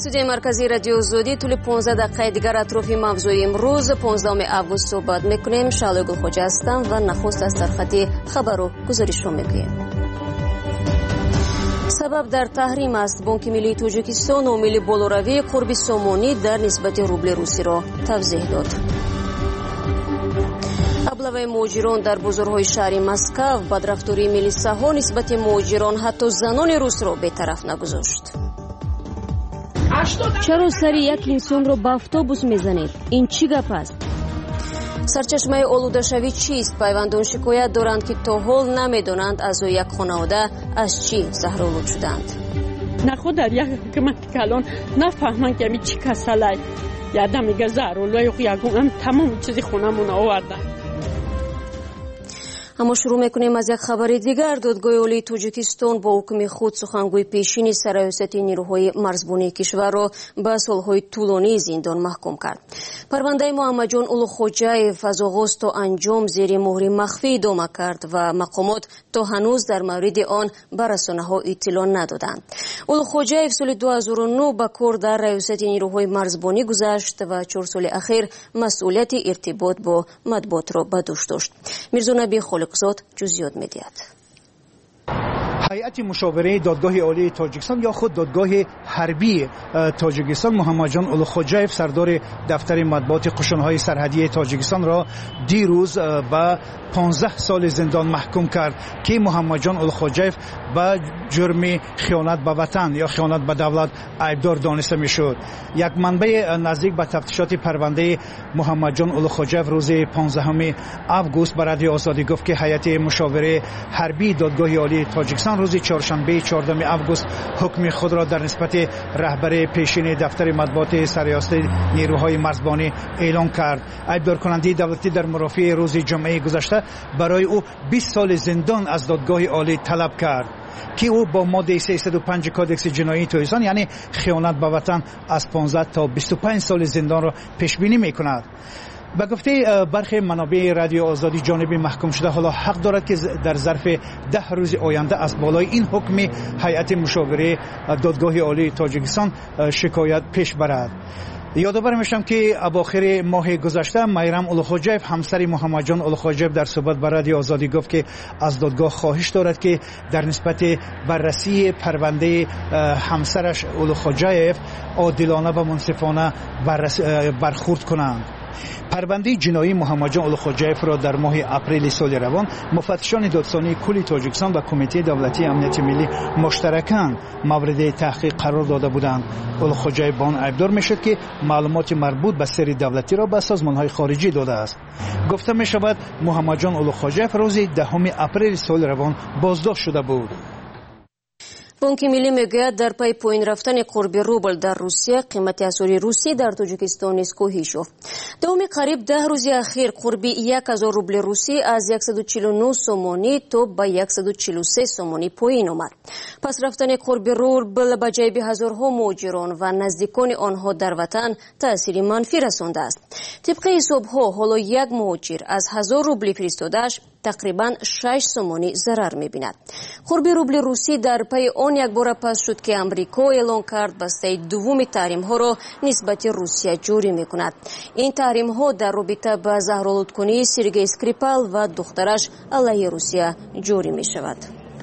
استودیوی مرکزی رادیو آزادی طول 15 دقیقه دیگر اطراف موضوع امروز 15 آگوست صحبت میکنیم. شعله گلخوجه هستم و نخست از سرخط خبر و گزارش رو میگویم. سبب در تحریم است. بانک ملی تاجیکستان و ملی بالوروی قرب سومونی در نسبت روبل روسی را توضیح داد. ابلغ مهاجران در بازارهای شهر مسکو بدرفتاری میلیساها نسبت مهاجران حتی زنان روس را بی‌طرف نگذاشت. چرا سر یک انسان را به اتوبوس میزنید؟ این چی گپ است؟ سرچشمه آلوده‌شوی چیست؟ پیوندان شکایت دارند که تا حال نمیدانند اعضای یک خانواده از چی زهرآلود شدند. نخود در یک حکومت که الان نفهمند که چی کسله یادم میگه زهرآلود یکم تمام چیزی خونمون آورده. اما شروع میکنیم از یک خبر دیگر. دادگاه عالی تاجیکستان با حکم خود سخنگوی پیشین سرریاست نیروهای مرزبانی کشور را به سالهای طولانی زندان محکوم کرد. پرونده محمد جان اولوخوجایف از آغاز تا انجام زیر مهر مخفی ادامه کرد و مقامات تا هنوز در مورد آن به رسانه‌ها اطلاع ندادند. اولوخوجایف سال 2009 به کار در ریاست نیروهای مرزبانی گذشت و 4 سال اخیر مسئولیت ارتباط با مطبوعات را به دوش داشت. میرزا نبی خالقزاد جزئیات می‌دهد. هیئت مشاوره دادگاه عالی تاجیکستان یا خود دادگاه حربی تاجیکستان محمد جان اولوخوجایف سردار دفتر مطبوعات قشون‌های سرحدی تاجیکستان را دیروز به 15 سال زندان محکوم کرد که محمد جان اولوخوجایف به جرم خیانت به وطن یا خیانت به دولت عیبدار دانسته میشد. یک منبع نزدیک به تفتیشات پرونده محمد جان اولوخوجایف روز 15 آگوست به رادیو آزادی گفت که هیئت مشاوره حربی دادگاه عالی تاجیکستان روز چهارشنبه 14 آگوست حکم خود را در نسبت رهبر پیشین دفتر مطبوعات سرریاست نیروهای مرزبانی اعلام کرد. عیبدار کننده دولتی در مرافعه روز جمعه گذشته برای او 20 سال زندان از دادگاه عالی طلب کرد که او با ماده 305 کادکس جنایی تاجیکستان یعنی خیانت به وطن از 15 تا 25 سال زندان را پیش بینی می‌کند. به گفته برخی منابع رادیو آزادی جانب محکوم شده حالا حق دارد که در ظرف 10 روز آینده از بالای این حکم هیئت مشاوره دادگاه عالی تاجیکستان شکایت پیش برد. یادآور میشم که اواخر ماه گذشته میرم اولوخوجایف همسر محمد جان اولوخوجایف در صحبت با رادیو آزادی گفت که از دادگاه خواهش دارد که در نسبت بررسی پرونده همسرش اولوخوجایف عادلانه و منصفانه برخورد کنند. پرونده جنایی محمد جان اولوخوجایف را در ماه اپریل سال روان مفتشان دادسانی کل تاجیکستان و کمیته دولتی امنیت ملی مشترکاً مورد تحقیق قرار داده بودند. اولوخوجایف با آن عیبدار میشد که معلومات مربوط به سری دولتی را به سازمان‌های خارجی داده است. گفته می شود محمد جان اولوخوجایف روز 10 اپریل سال روان بازداشت شده بود. بانک ملی میگوید در پی پایین رفتن قرب روبل در روسیه قیمت اسعار روسی در تاجیکستان نیز کاهش یافت. دوم قریب 10 روز اخیر قرب 1000 روبل روسی از 149 سومانی تا به 143 سومانی پایین آمد. پس رفتن قرب روبل به جیب هزارها مهاجران و نزدیکان آنها در وطن تأثیر منفی رسانده است. طبق حسابها حالا یک مهاجر از 1000 روبل فرستاده‌اش تقریباً 6 سومانی ضرر می‌بیند. قرب روبل روسی در پی آن یک بار پس شد که امریکا اعلان کرد بسته دوم تحریم‌ها را نسبت روسیه جاری می‌کند. این تحریم‌ها در رابطه با زهرآلودکنی سرگئی اسکریپال و دخترش علیه روسیه جاری می‌شود.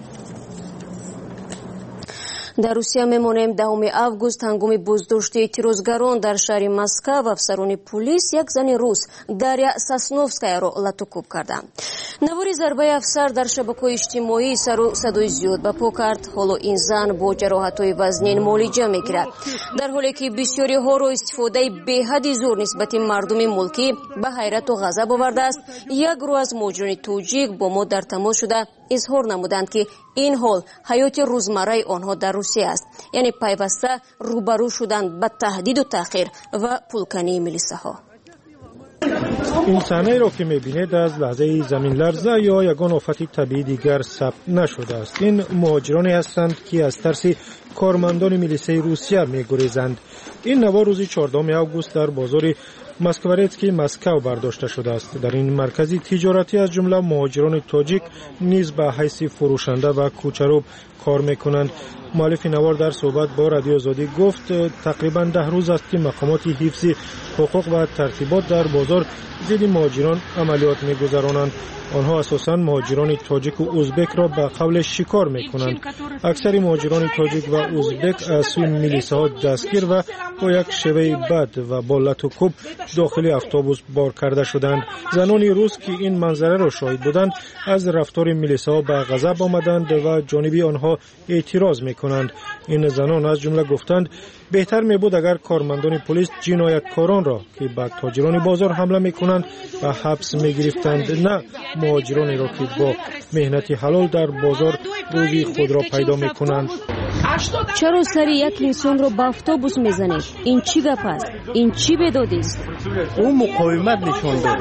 در روسیه میمانیم. 10 آگوست هنگام بازداشت اعتراضگران در شهر مسکو افسران پلیس یک زن روس داریا ساسنوفسکایا را لطوکوب کردند. نوار ضربه افسر در شبکه‌های اجتماعی سر و صدای زیاد به پا کرد. حالا این زن با جراحت‌های وزنین معالجه می‌گیرد، در حالی که بسیاری ها را استفاده بی‌حد زور نسبت مردم ملکی به حیرت و غضب آورده است. یک گروه از مهاجران تاجیک با ما در تماس شده اظهار نمودند که این حال حیات روزمره آنها در روسیه است، یعنی پیوسته روبرو شدند به تهدید و تحقیر و پولکنی میلیساها. این صحنه را که می‌بینید از لحظه زمین لرزه یا یگان آفت طبیعی دیگر ثبت نشده است. این مهاجرانی هستند که از ترس کارمندان میلیسای روسیه می‌گریزند. این نوار روز 14 آگوست در بازار مسکوورتسکی مسکو برداشته شده است. در این مرکز تجارتی از جمله مهاجران تاجیک نیز به حیث فروشنده و کوچرو کار میکنند. مؤلف نوار در صحبت با رادیو آزادی گفت تقریبا 10 روز است که مقامات حفظ حقوق و ترتیبات در بازار ضد مهاجران عملیات میگذرانند. آنها اساساً مهاجران تاجیک و ازبک را به قول شکار میکنند. اکثر مهاجران تاجیک و ازبک از سوی میلیساها دستگیر و با یک شیوه بد و با لط و کوب داخل اتوبوس بار کرده شدند. زنان روس که این منظره را شاهد بودند از رفتار میلیساها به غضب آمدند و جانب آنها اعتراض میکنند. این زنان از جمله گفتند بهتر میبود اگر کارمندان پلیس جنایتکاران را که به تاجران بازار حمله میکنند و حبس میگرفتند، نه مهاجرانی را که با مهنت حلال در بازار روزی خود را پیدا میکنند. چرا سر یک انسان را به اتوبوس میزنید؟ این چی گپ است؟ این چی بدادی است؟ او مقاومت نشان داد.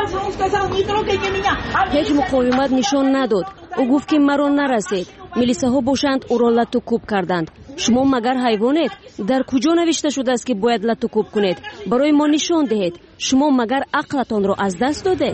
هیچ مقاومت نشان نداد. او گفت که مرا نرسید. میلیساها باشند او را لط و کوب کردند. شما مگر حیوانید؟ در کجا نوشته شده است که باید لط و کوب کنید؟ برای ما نشان دهید. شما مگر عقلتان را از دست دادید؟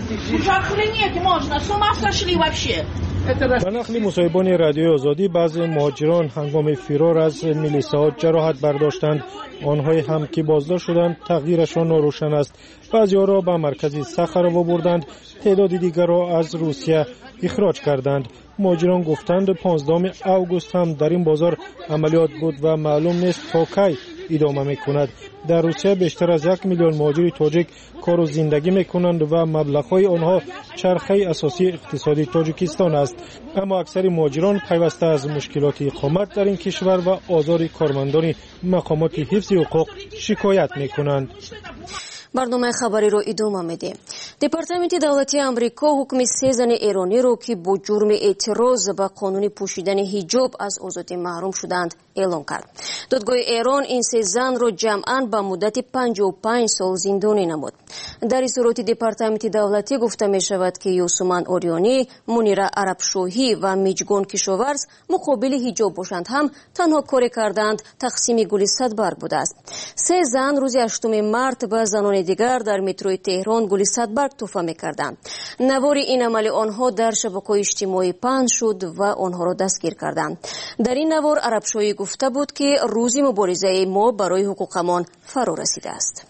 به نقل مصاحبان رادیو آزادی بعضی مهاجران هنگام فرار از میلیساها جراحت برداشتند. آنهایی هم که بازداشت شدند تقدیرشان ناروشن است. بعضی‌ها را به مرکز سخر آوردند، تعداد دیگر را از روسیه اخراج کردند. مهاجران گفتند 15 اوگوست هم در این بازار عملیات بود و معلوم نیست تا کی ادامه میکند. در روسیه بیشتر از 1 میلیون مهاجر تاجیک کار و زندگی میکنند و مبلغ‌های آنها چرخه اساسی اقتصادی تاجیکستان است. اما اکثر مهاجران پیوسته از مشکلات اقامت در این کشور و آزار کارمندان مقامات حفظ حقوق شکایت میکنند. برنامه خبری رو ادامه میدیم. دپارتمنت دولتی آمریکا حکم 3 زن ایرانی رو که با جرم اعتراض به قانون پوشیدن حجاب از آزادی محروم شدند اعلام کرد. دادگاه ایران این 3 زن رو جمعاً به مدت 55 سال زندانی نمود. در اظهارات دپارتمنت دولتی گفته می شود که یوسومن اوریانی، منیره عربشاهی و میجگان کشاورز مقابل حجاب باشند هم تنها کاری کردند تقسیم گل صدبرگ بوده است. 3 زن روز 8 مارس به زنان دیگر در متروی تهران گل صدبرگ تحفه می‌کردند. نوار این عمل آنها در شبکه‌های اجتماعی پخش شد و آنها را دستگیر کردند. در این نوار عربشاهی گفته بود که روز مبارزه ما برای حقوقمان فرا رسیده است.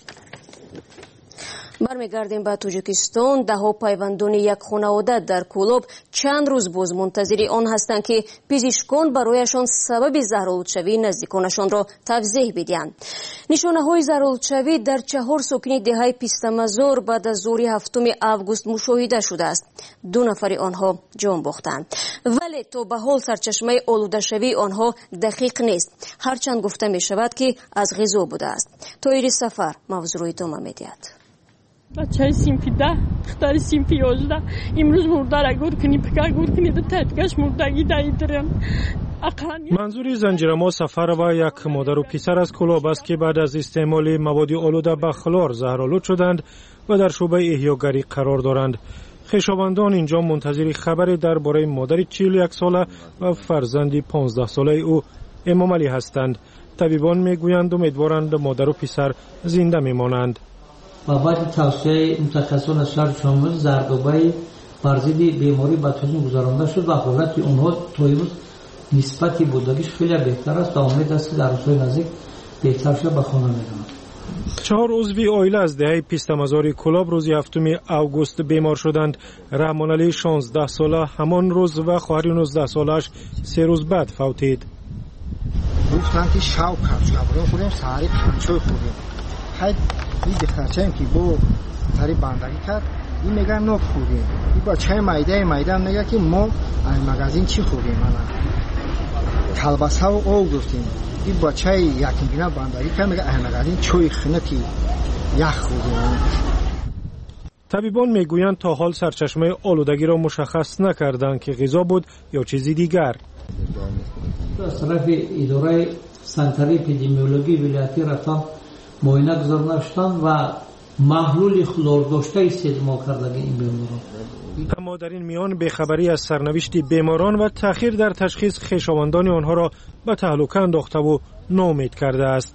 برمیگردیم به تاجیکستان. دهها پیوندان یک خانواده در کولاب چند روز باز منتظر آن هستند که پزشکان برایشان سبب زهرآلودشوی نزدیکانشان را توضیح بدهند. نشانه‌های زهرآلودشوی در 4 ساکن دهه پیستمزار بعد از ظهر 7 اوگوست مشاهده شده است. 2 نفر آنها جان باختند، ولی تا به حال سرچشمه آلوده‌شوی آنها دقیق نیست، هرچند گفته می شود که از غذا بوده است. طاهر سفر موضوع را ادامه می‌دهد. بچه صنف 10 دختر صنف 11 امروز مرده را گور کنی پکا گور کنی در تدگش مردگی دایدرم. منظور زنجیرما سفر و یک مادر و پسر از کولاب است که بعد از استعمال مواد آلوده به خلار زهرآلود شدند و در شعبه احیاگری قرار دارند. خویشاوندان اینجا منتظر خبری درباره مادر 41 ساله و فرزند 15 ساله او امام علی هستند. طبیبان میگویند امیدوارند مادر و پسر زنده میمانند. و بعد توصیه متخصصان از شهر شامل زردآبی بر ضد بیماری بدترین گذرانده شد و حالت اونها تا امروز نسبت بودگیش خیلی بهتر است و امید است که در روزهای نزدیک بهتر شد به خانه میروند. 4 عضوی عائله از دهه پیستمزار کولاب روز 7 اوگوست بیمار شدند. رحمان علی 16 ساله همان روز و خواهر 19 سالش 3 روز بعد فوتید. گفتند که شاو خوریم ساری پنچوی خوریم. های این دخترچه‌ام که با سری بندگی کرد این میگن نو خوریم. این با چای مایده میگه که ما از مغازین چی خوریم؟ کلباسه و آب گفتیم. این با چای یکینا بندگی کرد میگه از مغازین چای خنکی یخ خوریم. طبیبان میگویند تا حال سرچشمه آلودگی را مشخص نکردند که غذا بود یا چیزی دیگر. از طرف اداره سنتری اپیدمیولوژی ولایتی رفتن معاینه گذارده شدند و محلول خلورداشته استعمال کردن این بیماران. اما در این میان بیخبری از سرنوشت بیماران و تأخیر در تشخیص خویشاوندان آنها را به تهلکه انداخته و ناامید کرده است.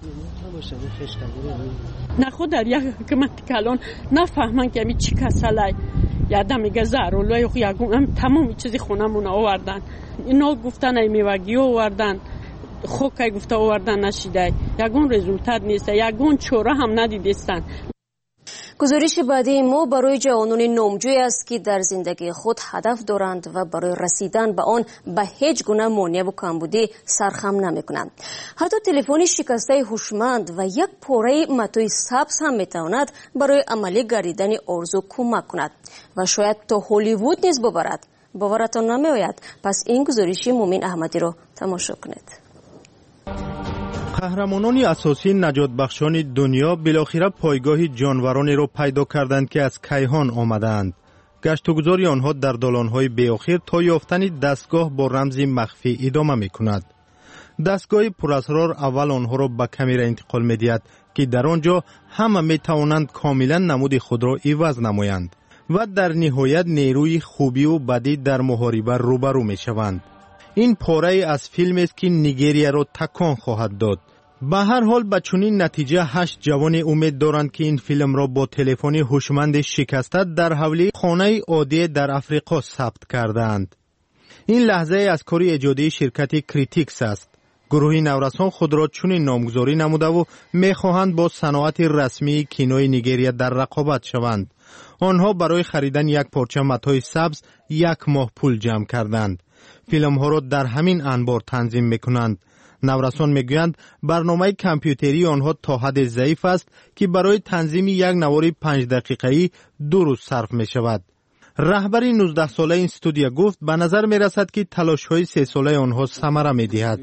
نه خود در یک حکومت که الان نفهمن که می چی کسلای یادم میگه زارولای خو یگون تمام چیزی خونمون آوردن. اینا گفتن ای میوگی آوردن، خوک گفته آوردن نشیده، یگون رزولتات نیست، یگون چوره هم ندیدستن. گزارش بعدی ما برای جوانان نامجوی است که در زندگی خود هدف دارند و برای رسیدن به آن به هیچ گونه مانع و کمبودی سرخم نمی کنند. حتی تلفن شکسته هوشمند و یک پاره متوی سبز هم می تواند برای عملی گردیدن آرزو کمک کند و شاید تا هالیوود نیز ببرد. باورتان نمی آید؟ پس این گزارش مومن احمدی را تماشا کنید. قهرمانان اساسی نجات بخشان دنیا بالاخره پایگاه جانورانی را پیدا کردند که از کیهان آمدند. گشت و گذار آنها در دالان‌های بی‌آخر تا یافتن دستگاه با رمزی مخفی ادامه می‌کند. دستگاه پراسرار اول آنها را به کامera انتقال می‌دهد که در آنجا همه می‌توانند کاملا نمود خود را عوض نمایند و در نهایت نیروی خوبی و بدی در محاربه روبرو می‌شوند. این پاره از فیلم است که نیگریا را تکان خواهد داد. به هر حال به چنین نتیجه 8 جوان امید دارند که این فیلم را با تلفن هوشمند شکسته در حوله خانه عادی در افریقا ثبت کردند. این لحظه از کار ایجادی شرکت کریتیکس است. گروه نورسان خود را چنین نامگذاری نموده و میخواهند با صنعت رسمی کینوی نیگریا در رقابت شوند. آنها برای خریدن یک پارچه متای سبز 1 ماه پول جمع کردند. فیلم ها را در همین انبار تنظیم میکنند. نورسان میگویند برنامه کامپیوتری آنها تا حد ضعیف است که برای تنظیم یک نوار 5 دقیقه‌ای 2 روز صرف می شود. رهبر 19 ساله این استودیو گفت به نظر می رسد که تلاش های 3 ساله آنها ثمره می دهد.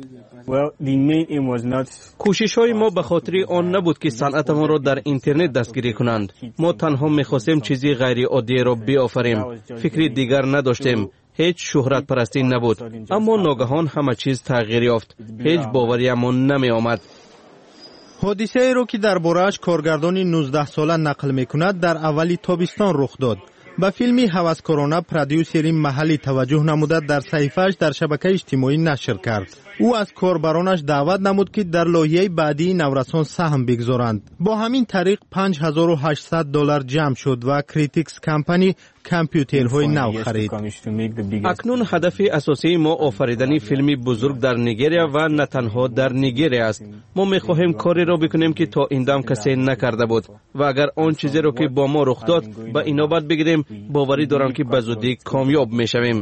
کوشش های ما به خاطر آن نبود که صنعت ما را در اینترنت دستگیری کنند. ما تنها می خواستیم چیزی غیر عادی را بیافریم. فکری دیگر نداشتیم. هیچ شهرت پرستی نبود، اما ناگهان همه چیز تغییر یافت. هیچ باوریمون نمی آمد. حادثه رو که درباره‌اش کارگردان 19 ساله نقل میکند در اولی تابستان رخ داد. به فیلمی هوسکارانه پرودیوسر محلی توجه نموده در صحیفه‌اش در شبکه اجتماعی نشر کرد. او از کاربرانش دعوت نمود که در لایحه بعدی نورسان سهم بگذارند. با همین طریق $5800 جمع شد و کریتیکس کمپانی کامپیوترهای نو خرید. اکنون هدف اساسی ما آفریدن فیلمی بزرگ در نیگریا و نه تنها در نیگریا است. ما می‌خواهیم کاری را بکنیم که تا این دم کسی نکرده بود و اگر آن چیزی را که با ما رخ داد به اینابت بگیریم، باوری دارم که به زودی کامیاب می‌شویم.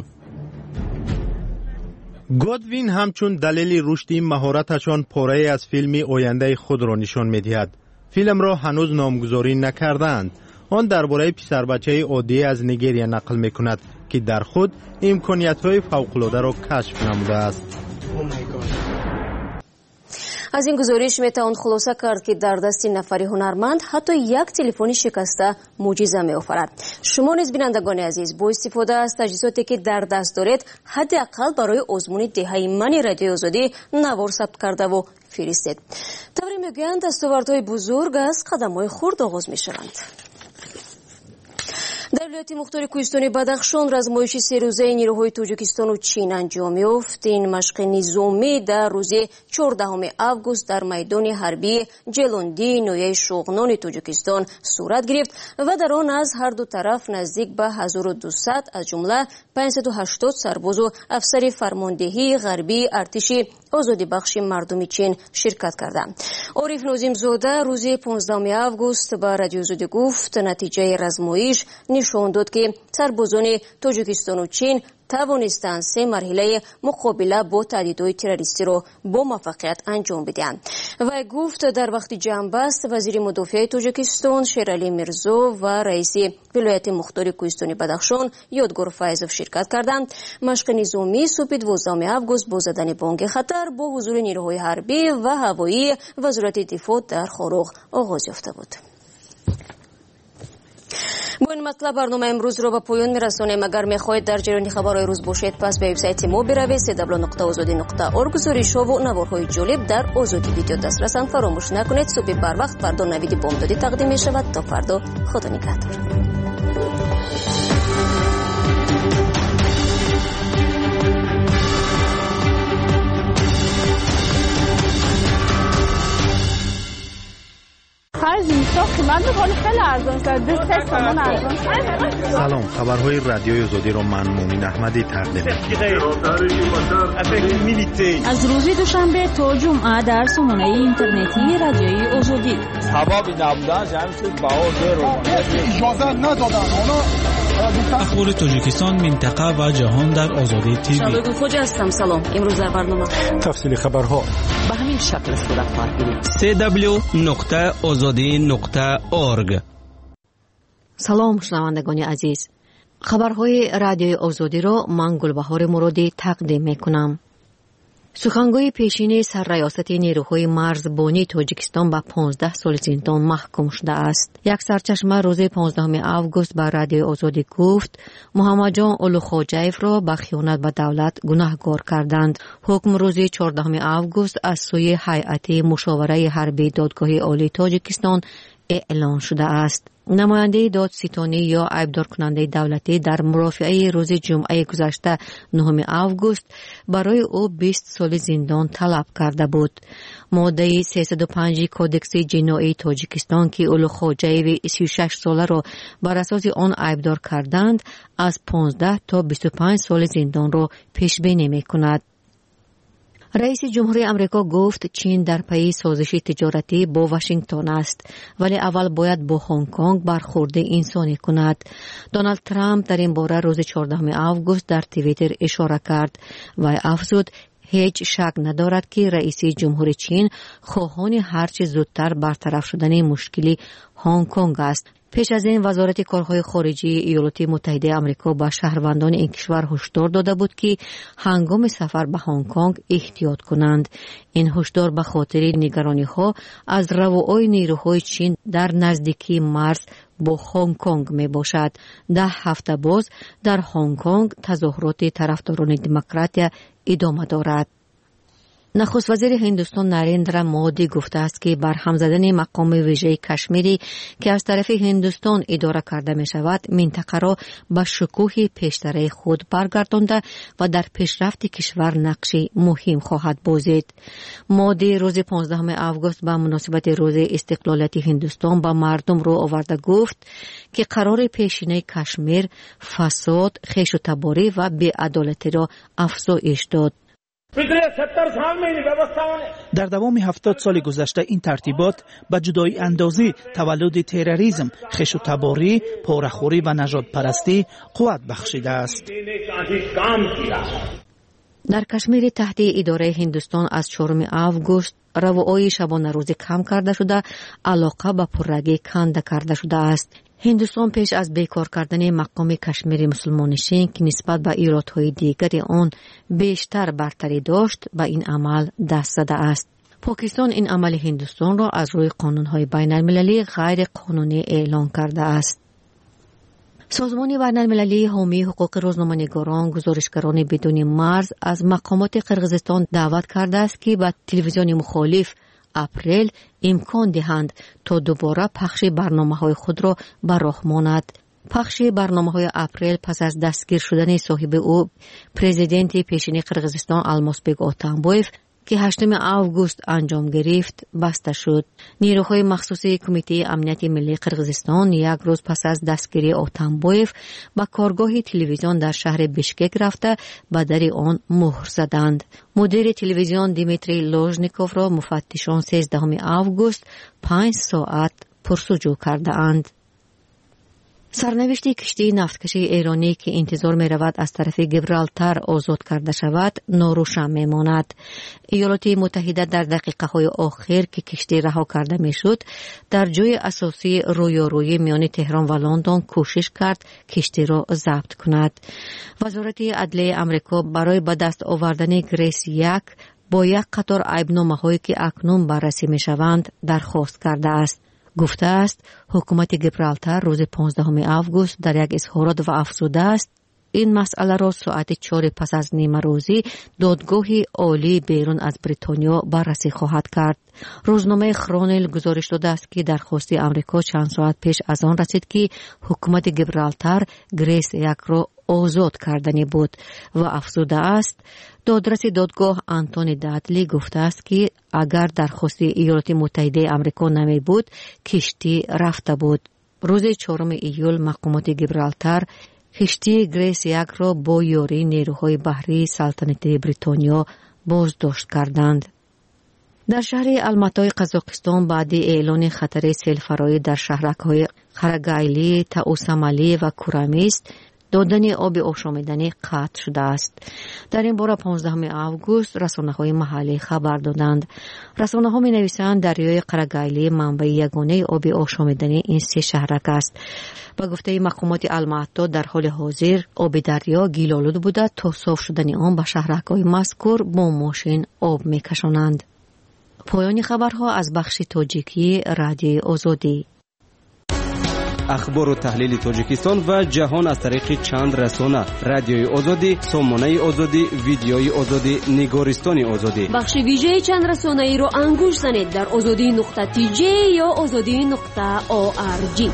گودوین همچون دلیل رشد مهارتشان پاره از فیلمی آینده خود را نشان می‌دهد. فیلم را هنوز نامگذاری نکردند. آن درباره پسر بچه عادی از نیگریا نقل می‌کند که در خود امکانیت‌های فوق‌العاده را کشف نموده است. از این گزارش میتوان خلاصه کرد که در دست نفری هنرمند حتی یک تلفن شکسته معجزه می‌آفرد. شما نیز بینندگان عزیز با استفاده از تجهیزاتی که در دست دارید حداقل برای آزمون دهه من رادیو آزادی نوار ثبت کرده و فرستید. طوری میگویند دستاوردهای بزرگ از قدم‌های خرد آغاز می‌شوند. در ولایت مختار کوهستان بدخشان رزمایش 3 روزه نیروهای تاجیکستان و چین انجام یافت. این مشق نظامی در روز 14 آگوست در میدان حربی جلوندی نویه شغنان تاجیکستان صورت گرفت و در آن از هر دو طرف نزدیک به 1200 از جمله 580 سرباز و افسر فرماندهی غربی ارتش آزادی بخش مردم چین شرکت کردند. عارف ناظم زاده روز 15 آگوست به رادیو آزادی گفت نتیجه رزمایش نشان داد که سربازان تاجیکستان و چین توانستند 3 مرحله مقابله با تهدیدهای تروریستی را با موفقیت انجام بدهند. و گفت در وقت جنبست وزیر مدافع تاجیکستان شیرعلی میرزا و رئیس ولایت مختار کوهستان بدخشان یادگار فیضوف شرکت کردند. مشق نظامی صبح 12 آگوست با زدن بانگ خطر با حضور نیروهای حربی و هوایی وزارت دفاع در خاروغ آغاز یافته بود. با این مطلب برنامه امروز رو به پایان میرسونیم. اگر میخواهید در جریان خبرهای روز باشید پس به وبسایت ما بروید www.azadi.org. گزارش‌ها و نوارهای جالب در آزادی ویدیو دسترسند. فراموش نکنید صبح بر وقت فردا نوید بامدادی تقدیم می شود. تا فردا خدا نگهدار. سلام، خبرهای رادیوی آزادی را من مومن احمدی تقدیم می‌کنم. از روز دوشنبه تا جمعه در سامانه اینترنتی رادیوی آزادی. سبب نبودن جمعیت باور اجازه ندادن. اخبار تاجیکستان، منطقه و جهان در آزادی تیوی. شادو خوجا هستم. سلام. امروز در برنامه تفصیل خبرها به همین شکل صورت خواهد گرفت. www.azadi.org. سلام شنوندگان عزیز. خبرهای رادیوی آزادی را من گلبهار مرادی تقدیم میکنم. سخنگوی پیشین سرریاست نیروهای مرزبانی تاجیکستان به 15 سال زندان محکوم شده است. یک سرچشمه روز 15 آگوست به رادیوی آزادی گفت محمد جان اولوخوجایف را به خیانت به دولت گناهکار کردند. حکم روز 14 آگوست از سوی هیئت مشاوره حربی دادگاه عالی تاجیکستان اعلان شده است. نماینده دادستانی یا عیبدار کننده دولتی در مرافعه روز جمعه گذشته 9 آگوست برای او 20 سال زندان طلب کرده بود. ماده 305 کودکس جنایی تاجیکستان که اولوخوجایف 36 ساله را بر اساس آن عیبدار کردند از 15 تا 25 سال زندان را پیش بینی می‌کند. رئیس جمهوری آمریکا گفت چین در پی سازش تجارتی با واشنگتن است ولی اول باید با هنگ کنگ برخورد انسانی کند. دونالد ترامپ در این باره روز 14 آگوست در توییتر اشاره کرد و افزود هیچ شک ندارد که رئیس جمهور چین خواهان هرچه زودتر برطرف شدن مشکلی هنگ کنگ است. پیش از این وزارت کارهای خارجه ایالات متحده آمریکا به شهروندان این کشور هشدار داده بود که هنگام سفر به هنگ کنگ احتیاط کنند. این هشدار به خاطر نگرانی‌ها از روابط نیروهای چین در نزدیکی مرز با هنگ کنگ می باشد. 10 هفته باز در هنگ کنگ تظاهرات طرفداران دموکراسی ادامه دارد. نخست وزیر هندوستان نریندرا مودی گفته است که برهم زدن مقام ویژه کشمیری که از طرف هندوستان اداره کرده می شود منطقه را به شکوه پیشتر خود برگردانده و در پیشرفت کشور نقشی مهم خواهد بازید. مودی روز 15 آگوست به مناسبت روز استقلالیت هندوستان به مردم رو آورده گفت که قرار پیشینه کشمیر فساد، خیش و تباری و بی‌عدالتی را افزایش داد. در دوام 70 سال گذشته این ترتیبات به جدای اندازی تولد تروریسم، خش و تباری، پاره‌خوری و نژاد پرستی قوت بخشیده است. در کشمیر تحت اداره هندوستان از 4 آگوست روابط شبانه روزی کم کرده شده، علاقه به پررگی کنده کرده شده است. هندوستان پیش از بیکار کردن مقام کشمیر مسلمانشین که نسبت به ایرادهای دیگر آن بیشتر برتری داشت به این عمل دست زده است. پاکستان این عمل هندوستان را از روی قانونهای بین المللی غیر قانونی اعلان کرده است. سازمان بین المللی حامی حقوق روزنامه‌نگاران گزارشگران بدون مرز از مقامات قرقیزستان دعوت کرده است که به تلویزیون مخالف اپریل امکان دهند تا دوباره پخش برنامه‌های خود را به راه ماند. پخش برنامه‌های اپریل پس از دستگیر شدن صاحب او پرزیدنت پیشین قرقیزستان المازبек اتامبایف که 8 آگوست انجام گرفت بسته شد. نیروهای مخصوصی کمیته امنیت ملی قرقیزستان یک روز پس از دستگیری اتامبایف به کارگاه تلویزیون در شهر بیشکک رفته به در آن مهر زدند. مدیر تلویزیون دیمیتری لوژنیکوف را مفتشان 13 آگوست 5 ساعت پرسجو کرده اند. سرنوشت کشتی نفتکش ایرانی که انتظار می رود از طرف گیبرالتار آزاد کرده شود ناروشن می ماند. ایالات متحده در دقیقه های آخر که کشتی رها کرده می شد در جای اساسی رویارویی میان تهران و لندن کوشش کرد کشتی را ضبط کند. وزارت عدلیه آمریکا برای به دست آوردن گریس 1 با یک قطار عیبنامه هایی که اکنون بررسی می شوند درخواست کرده است. گفته است حکومت گیبرالتار روز 15 آگوست در یک اظهارات و افزوده است این مسئله را ساعت 4 پس از نیمه روزی دادگاه عالی بیرون از بریتانیا بررسی خواهد کرد. روزنامه خرونیل گزارش داده است که درخواست آمریکا چند ساعت پیش از آن رسید که حکومت گیبرالتار گریس یک را آزاد کردنی بود و افزوده است دادرس دادگاه آنتونی دادلی گفته است که اگر درخواست ایالات متحده آمریکا نمی بود کشتی رفته بود. روز 4 ایول مقامات گیبرالتار کشتی گریس یک را با یاری نیروهای بحری سلطنتی بریتانیا بازداشت کردند. در شهر الماتای قزاقستان بعد اعلان خطر سیل فراری در شهرک‌های خرگایلی، تاوسامالی و کورامیست دادن آب آشامیدنی قطع شده است. در این باره 15 آگوست رسانه‌های محلی خبر دادند. رسانه‌ها می‌نویسند دریای قرگایلی منبع یگانه آب آشامیدنی این سه شهرک است. با گفته مقامات الماتا در حال حاضر آب دریا گیل‌آلود بوده تا صاف شدن آن به شهرک‌های مذکور با ماشین آب می‌کشانند. پایان خبرها از بخش تاجیکی رادیوی آزادی. اخبار و تحلیل تاجیکستان و جهان از طریق چند رسانه: رادیوی آزادی، سامانه آزادی، ویدیوی آزادی، نگارستان آزادی. بخش ویژه چند رسانه ای رو انگوش زنید در azadi.tj یا azadi.org.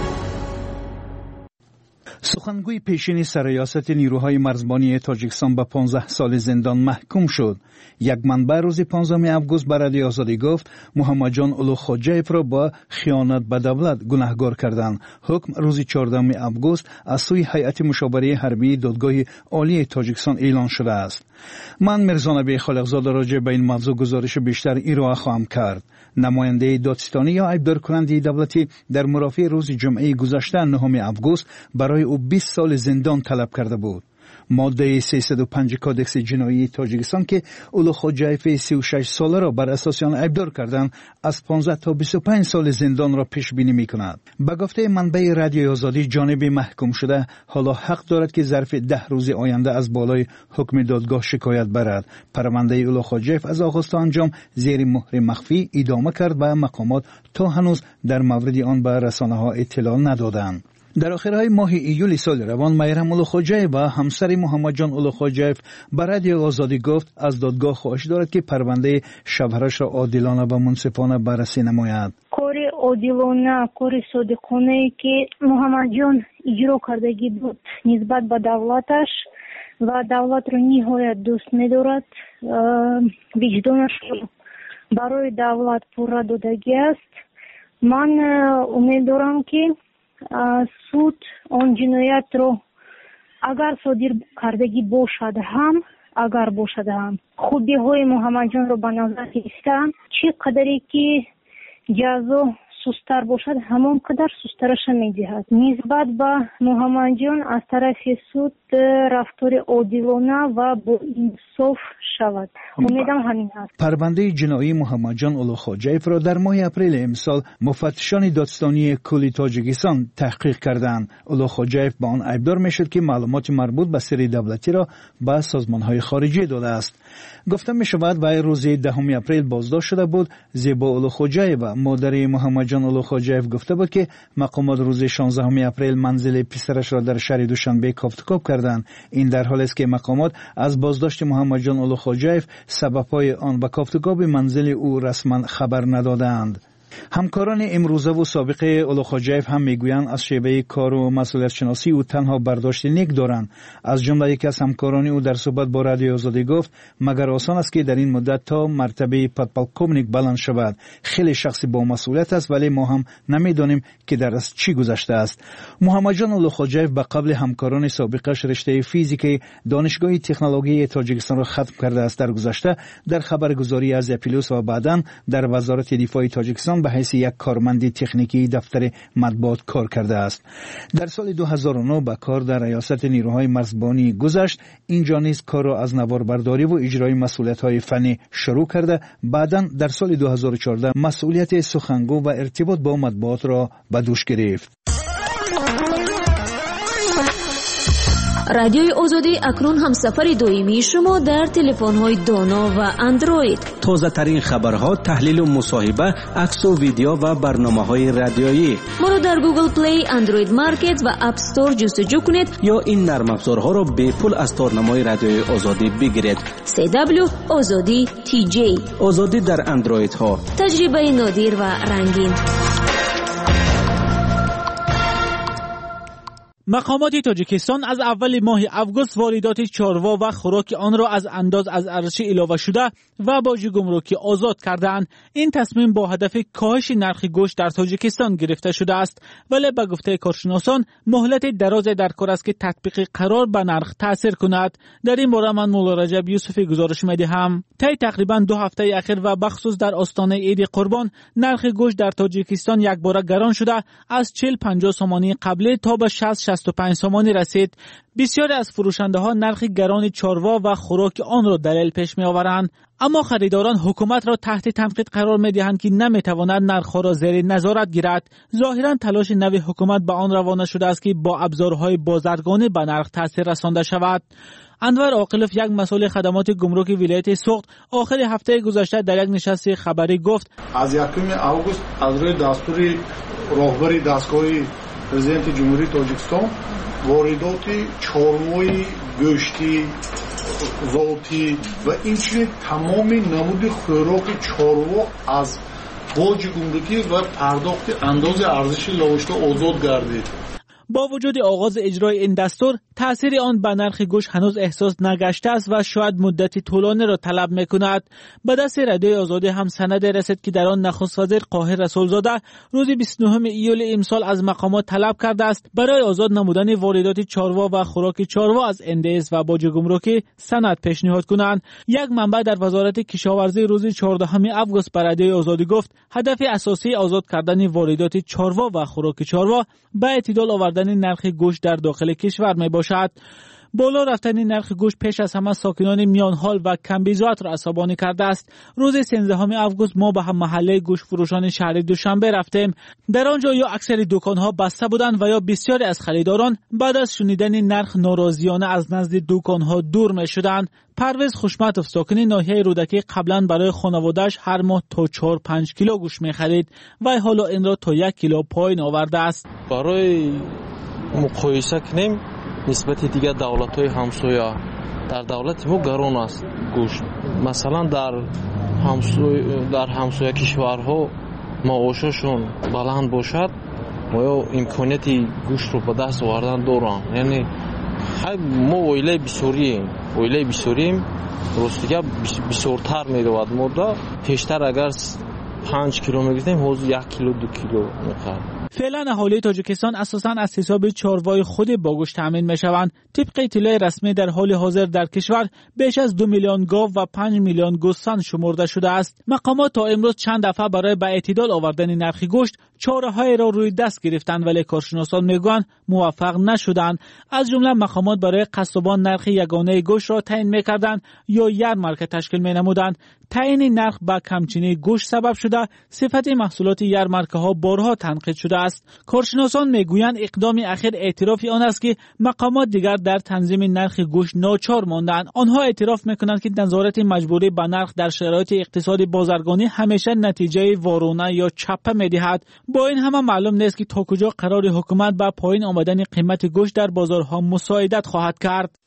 سخنگوی پیشین سرریاست نیروهای مرزبانی تاجیکستان به 15 سال زندان محکوم شد. یک منبع روز 15 آگوست به رادیوی آزادی گفت محمد جان اولوخوجایف را با خیانت به دولت گناهکار کردند. حکم روز 14 آگوست از سوی هیئت مشاوره حربی دادگاه عالی تاجیکستان اعلان شده است. من میرزا نبی خالقزاده راجع به این موضوع گزارش بیشتر ارائه خواهم کرد. نماینده دادستانی یا عیبدار کننده دولتی در مرافعه روز جمعه گذشته 9 آگوست برای او 20 سال زندان طلب کرده بود. ماده 305 کادکس جنایی تاجیکستان که اولوخوجایف 36 ساله را بر اساس آن عیبدار کردند از 15 تا 25 سال زندان را پیش بینی می‌کند. به گفته منبع رادیوی آزادی جانب محکوم شده حالا حق دارد که ظرف 10 روز آینده از بالای حکم دادگاه شکایت برد. پرونده اولوخوجایف از آغاز تا انجام زیر مهر مخفی ادامه کرد و مقامات تا هنوز در مورد آن به رسانه‌ها اطلاع ندادند. در آخرهای ماه ایول سال روان میرم اولوخوجایف و همسر محمد جان اولوخوجایف به رادیوی آزادی گفت از دادگاه خواهش دارد که پرونده شوهرش را عادلانه و منصفانه بررسی نماید. کار عادلانه، کار صادقانه که محمد جان اجرا کردگی بود نسبت به دولتش و دولت را نهایت دوست می‌دارد، وجدانش برای دولت پورا دادگی است. من امیدوارم که суд он ҷиноятро агар содир кардагӣ бошад ҳам хубиҳои муҳаммадҷонро ба назар гирифта чӣ қадаре ки ҷазо сустар бошад ҳамон қадар сустараша медиҳад. нисбат ба муҳаммадҷон аз тарафи суд рафтори одилона ва боинсоф шавад. امیدم همین است. پرونده جنایی محمد جان اولوخوجایف را در ماه اپریل امسال مفتشان دادستانی کل تاجیکستان تحقیق کردند. اولوخوجایف با آن عیبدار میشد که معلومات مربوط به سری دولتی را به سازمان‌های خارجی داده است. گفته می شود وی روز 10 اپریل بازداشت شده بود. زیبا اولوخوجایف و مادر محمد جان اولوخوجایف گفته بود که مقامات روز 16 اپریل منزل پسرش را در شهر دوشنبه کافتکاب کردند. این در حالی است که مقامات از بازداشت محمد جان اولوخوجایف سبب‌های آن به کافتکاب منزل او رسما خبر ندادند. همکاران امروزه و سابقه اولوخوجایف هم میگویند از شیوه کار و مسئولیت شناسی او تنها برداشت نیک دارند. از جمله یکی از همکاران او در صحبت با رادیوی آزادی گفت مگر آسان است که در این مدت تا مرتبه پادپالکومنیک بلند شود. خیلی شخصی با مسئولیت است ولی ما هم نمیدانیم که در از چی گذشته است. محمد جان اولوخوجایف به قبل همکاران سابقش رشته فیزیک دانشگاه تکنولوژی تاجیکستان را ختم کرده است. در گذشته در خبرگزاری از اپیلوس و بعداً در وزارت دفاع تاجیکستان به حیث یک کارمند تکنیکی دفتر مطبوعات کار کرده است. در سال 2009 به کار در ریاست نیروهای مرزبانی گذشت. اینجا نیز کار را از نواربرداری و اجرای مسئولیت‌های فنی شروع کرده. بعداً در سال 2014 مسئولیت سخنگو و ارتباط با مطبوعات را به دوش گرفت. رادیوی آزادی اکنون همسفر دائمی شما در تلفن‌های دانا و اندروید. تازه ترین خبرها، تحلیل و مصاحبه، عکس و ویدیو و برنامه‌های رادیویی. ما را در گوگل پلی، اندروید مارکت و اپ استور جستجو کنید یا این نرم افزارها را به پول از تارنمای رادیوی آزادی بگیرید. CW آزادی TJ. آزادی در اندروید ها. تجربه نادر و رنگین. مقامات تاجیکستان از اول ماه اوگوست واردات چاروا و خوراک آن را از انداز از ارزش علاوه شده و باج گمرکی آزاد کردند. این تصمیم با هدف کاهش نرخ گوشت در تاجیکستان گرفته شده است، ولی به گفته کارشناسان مهلت دراز در کار است که تطبیق قرار به نرخ تاثیر کند. در این باره من مولا رجب یوسفی گزارش می‌دهم. طی تقریبا 2 هفته اخیر و بخصوص در آستانه عید قربان نرخ گوشت در تاجیکستان یک باره گران شده، از 40-50 سومانی قبلی تا به 60-65 سومانی رسید. بسیاری از فروشنده ها نرخ گران چاروا و خوراک آن را دلیل پیش می آورند، اما خریداران حکومت را تحت تنقید قرار می دهند که نمی تواند نرخ را زیر نظارت گیرد. ظاهرا تلاش نو حکومت به آن روانه شده است که با ابزارهای بازرگانی به نرخ تاثیر رسانده شود. انور عاقلوف، یک مسئول خدمات گمرک ولایت سوخت، آخر هفته گذشته در یک نشست خبری گفت از 1 اوگوست از روی دستور راهبر دستگاه پرزیدنت جمهوری تاجیکستان واردات چارمای گوشتی، ذاتی و اینچنین تمام نمود خوراک چاروا از باج گمرکی و پرداخت انداز ارزش لاوشته آزاد گردید. با وجود آغاز اجرای این دستور، تأثیر آن به نرخ گوشت هنوز احساس نگشته است و شاید مدتی طولانی را طلب می‌کند. به دست رادیوی آزادی هم سند رسید که در آن نخست وزیر قاهر رسولزاده روز 29 ایول امسال از مقامات طلب کرده است برای آزاد نمودن واردات چاروا و خوراک چاروا از NDS و باج گمرکی سند پیشنهاد کنند. یک منبع در وزارت کشاورزی روز 14 اوگوست به رادیوی آزادی گفت هدف اساسی آزاد کردن واردات چاروا و خوراک چاروا به اعتدال آوردن نرخ گوشت در داخل کشور می باشد. بالا رفتن نرخ گوشت پیش از همه ساکنان میانحال و کمبیزوات را عصبانی کرده است. روز 13 اوگوست ما به هم محله گوشت فروشان شهر دوشنبه رفتیم. در آنجا یا اکثر دکان‌ها بسته بودند و یا بسیاری از خریداران بعد از شنیدن نرخ ناراضیانه از نزد دکان‌ها دور می‌شدند. پرویز خوشمتوف، ساکن ناحیه رودکی، قبلا برای خانواده‌اش هر ماه تا 4-5 کیلو گوشت می‌خرید و حالا این را تا 1 کیلو پایین آورده است. برای مقایسه کنیم نسبت دیگر دولت‌های همسایه، در دولت ما گران است گوشت. مثلا در همسایه کشورها معاششون بلند باشد و یا امکانیت گوشت رو به دست آوردن دارن. یعنی ما اویله بسوریم رستگاه بسورتر میدود. مرده پیشتر اگر 5 کیلو میگیریم حوض 1 کیلو 2 کیلو میخریم. فعلا اهالی تاجیکستان اساساً از حساب چاروای خود با گوشت تامین میشوند. طبق اطلاع رسمی در حال حاضر در کشور بیش از 2 میلیون گاو و 5 میلیون گوسفند شمرده شده است. مقامات تا امروز چند دفعه برای به اعتدال آوردن نرخ گوشت چاره‌های را روی دست گرفتند، ولی کارشناسان میگویند موفق نشدند. از جمله مقامات برای قصابان نرخ یگانه گوشت را تعیین میکردند یا یارمارک تشکیل مینمودند. تعیین نرخ به کمچینی گوشت سبب شده صفت محصولات یارمارک‌ها بارها تنقید شده است. کارشناسان میگویند اقدام اخیر اعتراف آن است که مقامات دیگر در تنظیم نرخ گوشت ناچار ماندند. آنها اعتراف میکنند که نظارت مجبوری به نرخ در شرایط اقتصادی بازرگانی همیشه نتیجه وارونه یا چپه میدهد. با این همه معلوم نیست که تا کجا قرار حکومت به پایین آمدن قیمت گوشت در بازارها مساعدت خواهد کرد.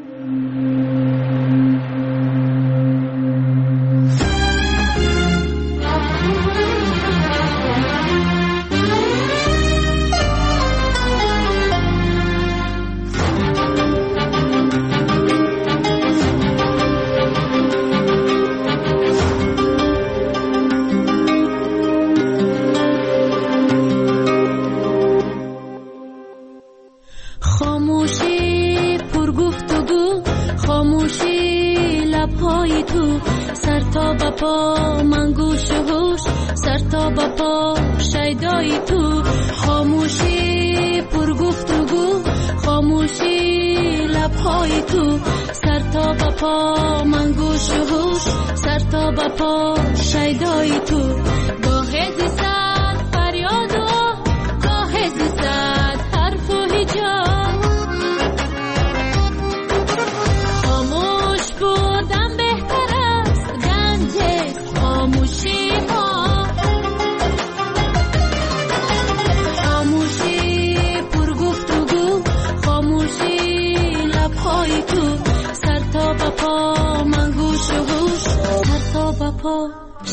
پا من گوش و هوش سر تا با پا شیدای تو خاموشی پر گفتگو خاموشی لبهای تو سر تا با پا من گوش و هوش سر تا با پا شیدای تو گاه زیستد فریاد و گاه زیستد حرف و هجاب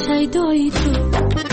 شیدای تو.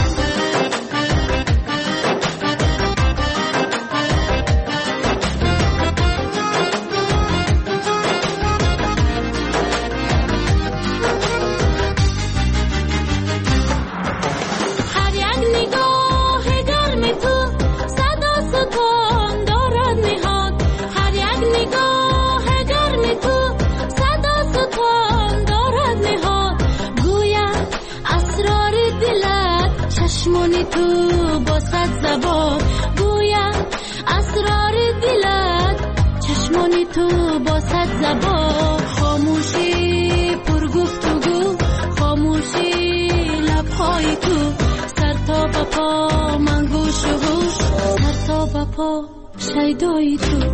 چشمانی تو با صد زبان گویم اسرار دلت، چشمانی تو با صد زبان. خاموشی پر گفتگو، خاموشی لبهای تو، سر تا به پا من گوش و هوش، سر تا به پا شیدای تو.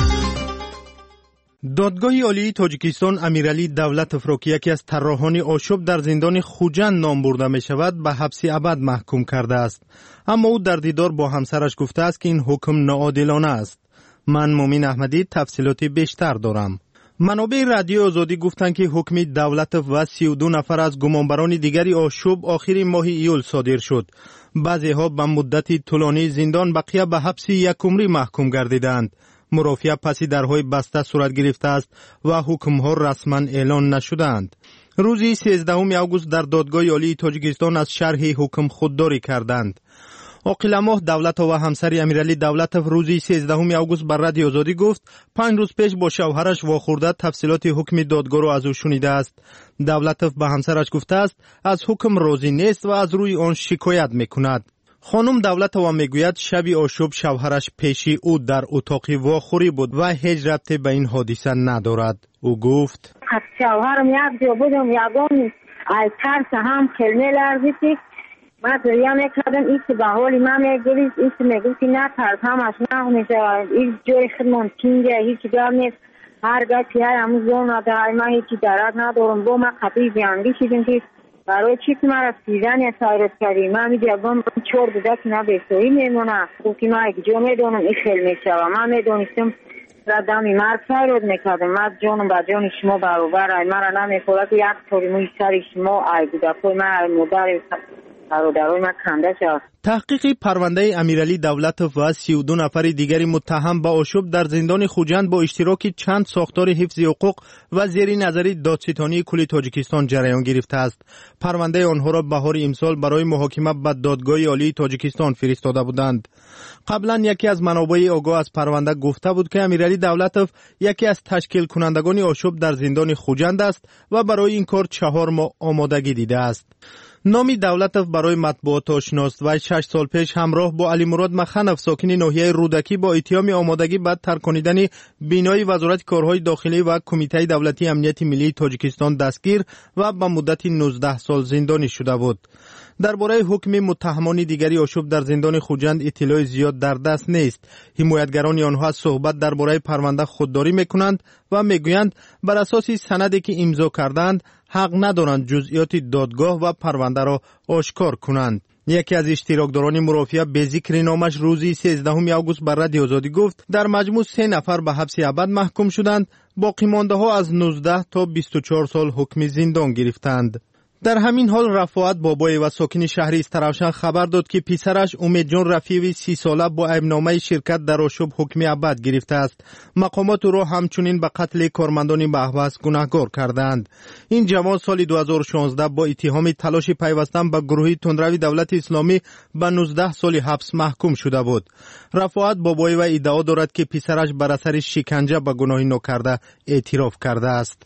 دادگاه عالی تاجیکستان امیرعلی دولتوف که یکی از طراحان آشوب در زندان خوجند نام برده می شود به حبس ابد محکوم کرده است، اما او در دیدار با همسرش گفته است که این حکم ناعادلانه است. من مومین احمدی تفصیلات بیشتر دارم. منابع رادیو آزادی گفتند که حکم دولتوف و 32 نفر از گمانبران دیگری آشوب آخر ماه ایول صادر شد. بعضی ها به مدتی طولانی زندان، بقیه به حبس 1 عمری محکوم گردیدند. مرافعه پسی درهای بسته صورت گرفته است و حکم‌ها رسما اعلان نشدند. روز 13 آگوست در دادگاه عالی تاجیکستان از شرح حکم خودداری کردند. عاقل ماه دولتوف و همسر امیرعلی دولتوف روز 13 آگوست بر رادیو آزادی گفت 5 روز پیش با شوهرش واخورده تفصیلات حکم دادگاه را از او شنیده است. دولتوف به همسرش گفته است از حکم راضی نیست و از روی آن شکایت میکند. خانم دولتوف میگوید شب آشوب شوهرش پیشی او در اتاق واخوری بود و هیچ ربطی به این حادثه ندارد. او گفت شوهرم یک جا بودم، یگان از ترس هم کلمه لرزید. من دریا میکردم ایسی به حالی من میگوید ایسی میگوید نه ترس همش نه میشه، این جای خود ممکنه هیچی دار نیست. هر گاه که همون زون نداره، من هیچی درد ندارم. با من قطعی بیانگی شدیم که برای چی که من را سیزن یا سایرت کردیم. من میگه اگم چور بوده که نه بسایی میمونه او که من اگه جو میدونم این خیل میشه. من میدونستم را دمی مرد سایرت میکردم. من جانم با جان شما برابر من را نمیخوره که یک طوری موی سر شما ای بوده که من مدر برادرای من کنده شد. تحقیق پرونده امیرعلی دولتوف و 32 نفر دیگری متهم به آشوب در زندان خوجند با اشتراک چند ساختار حفظ حقوق و زیر نظر دادستانی کل تاجیکستان جریان گرفته است. پرونده آنها را بهار امسال برای محاکمه به دادگاه عالی تاجیکستان فرستاده بودند. قبلا یکی از منابع آگاه از پرونده گفته بود که امیرعلی دولتوف یکی از تشکیل کنندگان آشوب در زندان خوجند است و برای این کار 4 ماه آمادگی دیده است. نامی دولتوف برای مطبوعات آشناست و 6 سال پیش همراه با علی مراد مخنف ساکن ناحیه رودکی با اتهام آمادگی به ترکاندن بینای وزارت کارهای داخلی و کمیته دولتی امنیت ملی تاجیکستان دستگیر و به مدت 19 سال زندانی شده بود. درباره حکم متهمان دیگری آشوب در زندان خوجند اطلاع زیاد در دست نیست. حمایتگران آنها از صحبت درباره پرونده خودداری میکنند و میگویند بر اساس سندی که امضا کردند حق ندارند جزئیات دادگاه و پرونده را آشکار کنند. یکی از اشتراکداران مرافعه به ذکر نامش روز 13 آگوست بر رادیو آزادی گفت در مجموع 3 نفر به حبس ابد محکوم شدند، باقی مانده ها از 19 تا 24 سال حکم زندان گرفتند. در همین حال رفاعت بابای و ساکن شهر استراوشن خبر داد که پسرش امید جان رفیعی 30 ساله با عیبنامه شرکت در آشوب حکم ابد گرفته است. مقامات او را همچنین به قتل کارمندان محبس گناهکار کردند. این جوان سال 2016 با اتهام تلاش پیوستن به گروه تندروی دولت اسلامی به 19 سال حبس محکوم شده بود. رفاعت بابای و ادعا دارد که پسرش بر اثر شکنجه به گناه ناکرده اعتراف کرده است.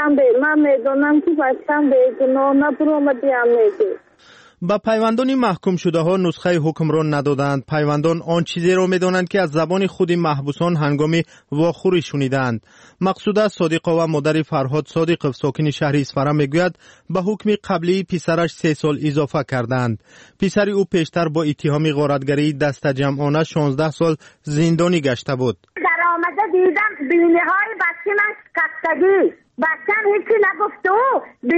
من میدونم که بچم به گناه نبرامدی هم میگه. با پیوندان محکوم شده ها نسخه حکم را ندادند. پیوندان آن چیزی را میدانند که از زبان خود محبوسان هنگام واخوری شنیدند. مقصوده صادقه و مادر فرهاد صادق ساکن شهر اسفره میگوید به حکم قبلی پسرش 3 سال اضافه کردند. پسر او پیشتر با اتهام غارتگری دست جمعانه 16 سال زندانی گشته بود. در آمده دیدم بینه های بچه من شکستگی. بچم هیچی نگفت و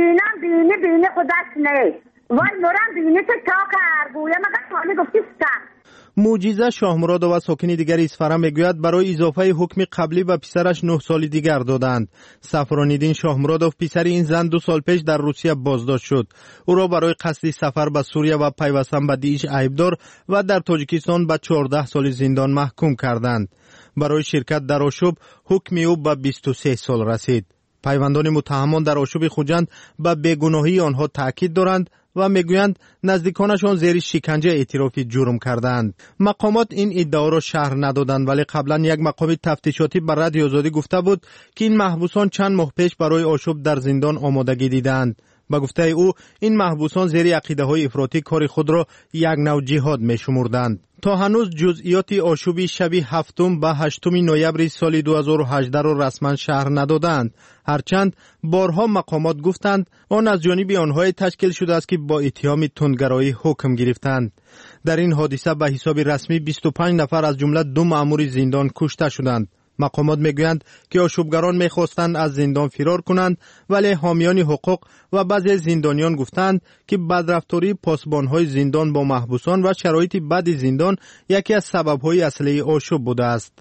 بینم بینه خودش نیست. وای مرم بینه تو چا کرد گویا مگه سالی گفتی سکن. معجزه شاهمرادov و ساکن دیگر اصفهان میگوید برای اضافه حکم قبلی به پسرش 9 سال دیگر دادند. سفرانیدین شاهمرادov پسر این زن 2 سال پیش در روسیه بازداشت شد. او را برای قصد سفر به سوریه و پیوستن به داعش عیبدار و در تاجیکستان به 14 سال زندان محکوم کردند. برای شرکت در آشوب حکم او به 23 سال رسید. پیوندان متهمان در آشوب خوجند به بیگناهی آنها تاکید دارند و میگویند نزدیکانشان زیر شکنجه اعتراف جرم کردند. مقامات این ادعا را شرح ندادند، ولی قبلا یک مقام تفتیشاتی بر رادیو آزادی گفته بود که این محبوسان چند ماه پیش برای آشوب در زندان آمادگی دیدند. با گفته او این محبوسان زیر عقیده‌های افراطی کار خود را یک نوع جهاد می‌شمردند. تا هنوز جزئیات آشوب شب 7 و 8 نوامبر سال 2018 را رسما شرح ندادند، هرچند بارها مقامات گفتند آن از جانب آنها تشکیل شده است که با اتهام تندگرایی حکم گرفتند. در این حادثه به حساب رسمی 25 نفر از جمله 2 مأمور زندان کشته شدند. مقامات میگویند که آشوبگران میخواستند از زندان فرار کنند، ولی حامیان حقوق و بعضی زندانیان گفتند که بدرفتاری پاسبانهای زندان با محبوسان و شرایط بد زندان یکی از سببهای اصلی آشوب بوده است.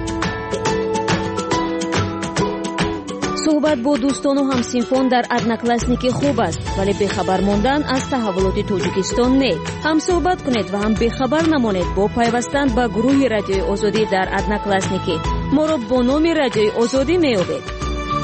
صحبت با دوستان و همسینفان در ادناکلاسنیک خوب است، ولی بخبر ماندن از تحولات تاجیکستان نه. هم صحبت کنید و هم بخبر نمانید با پیوستن به گروه رادیوی آزادی در ادناکلاسنیک. ما را با نام رادیوی آزادی می‌یابید.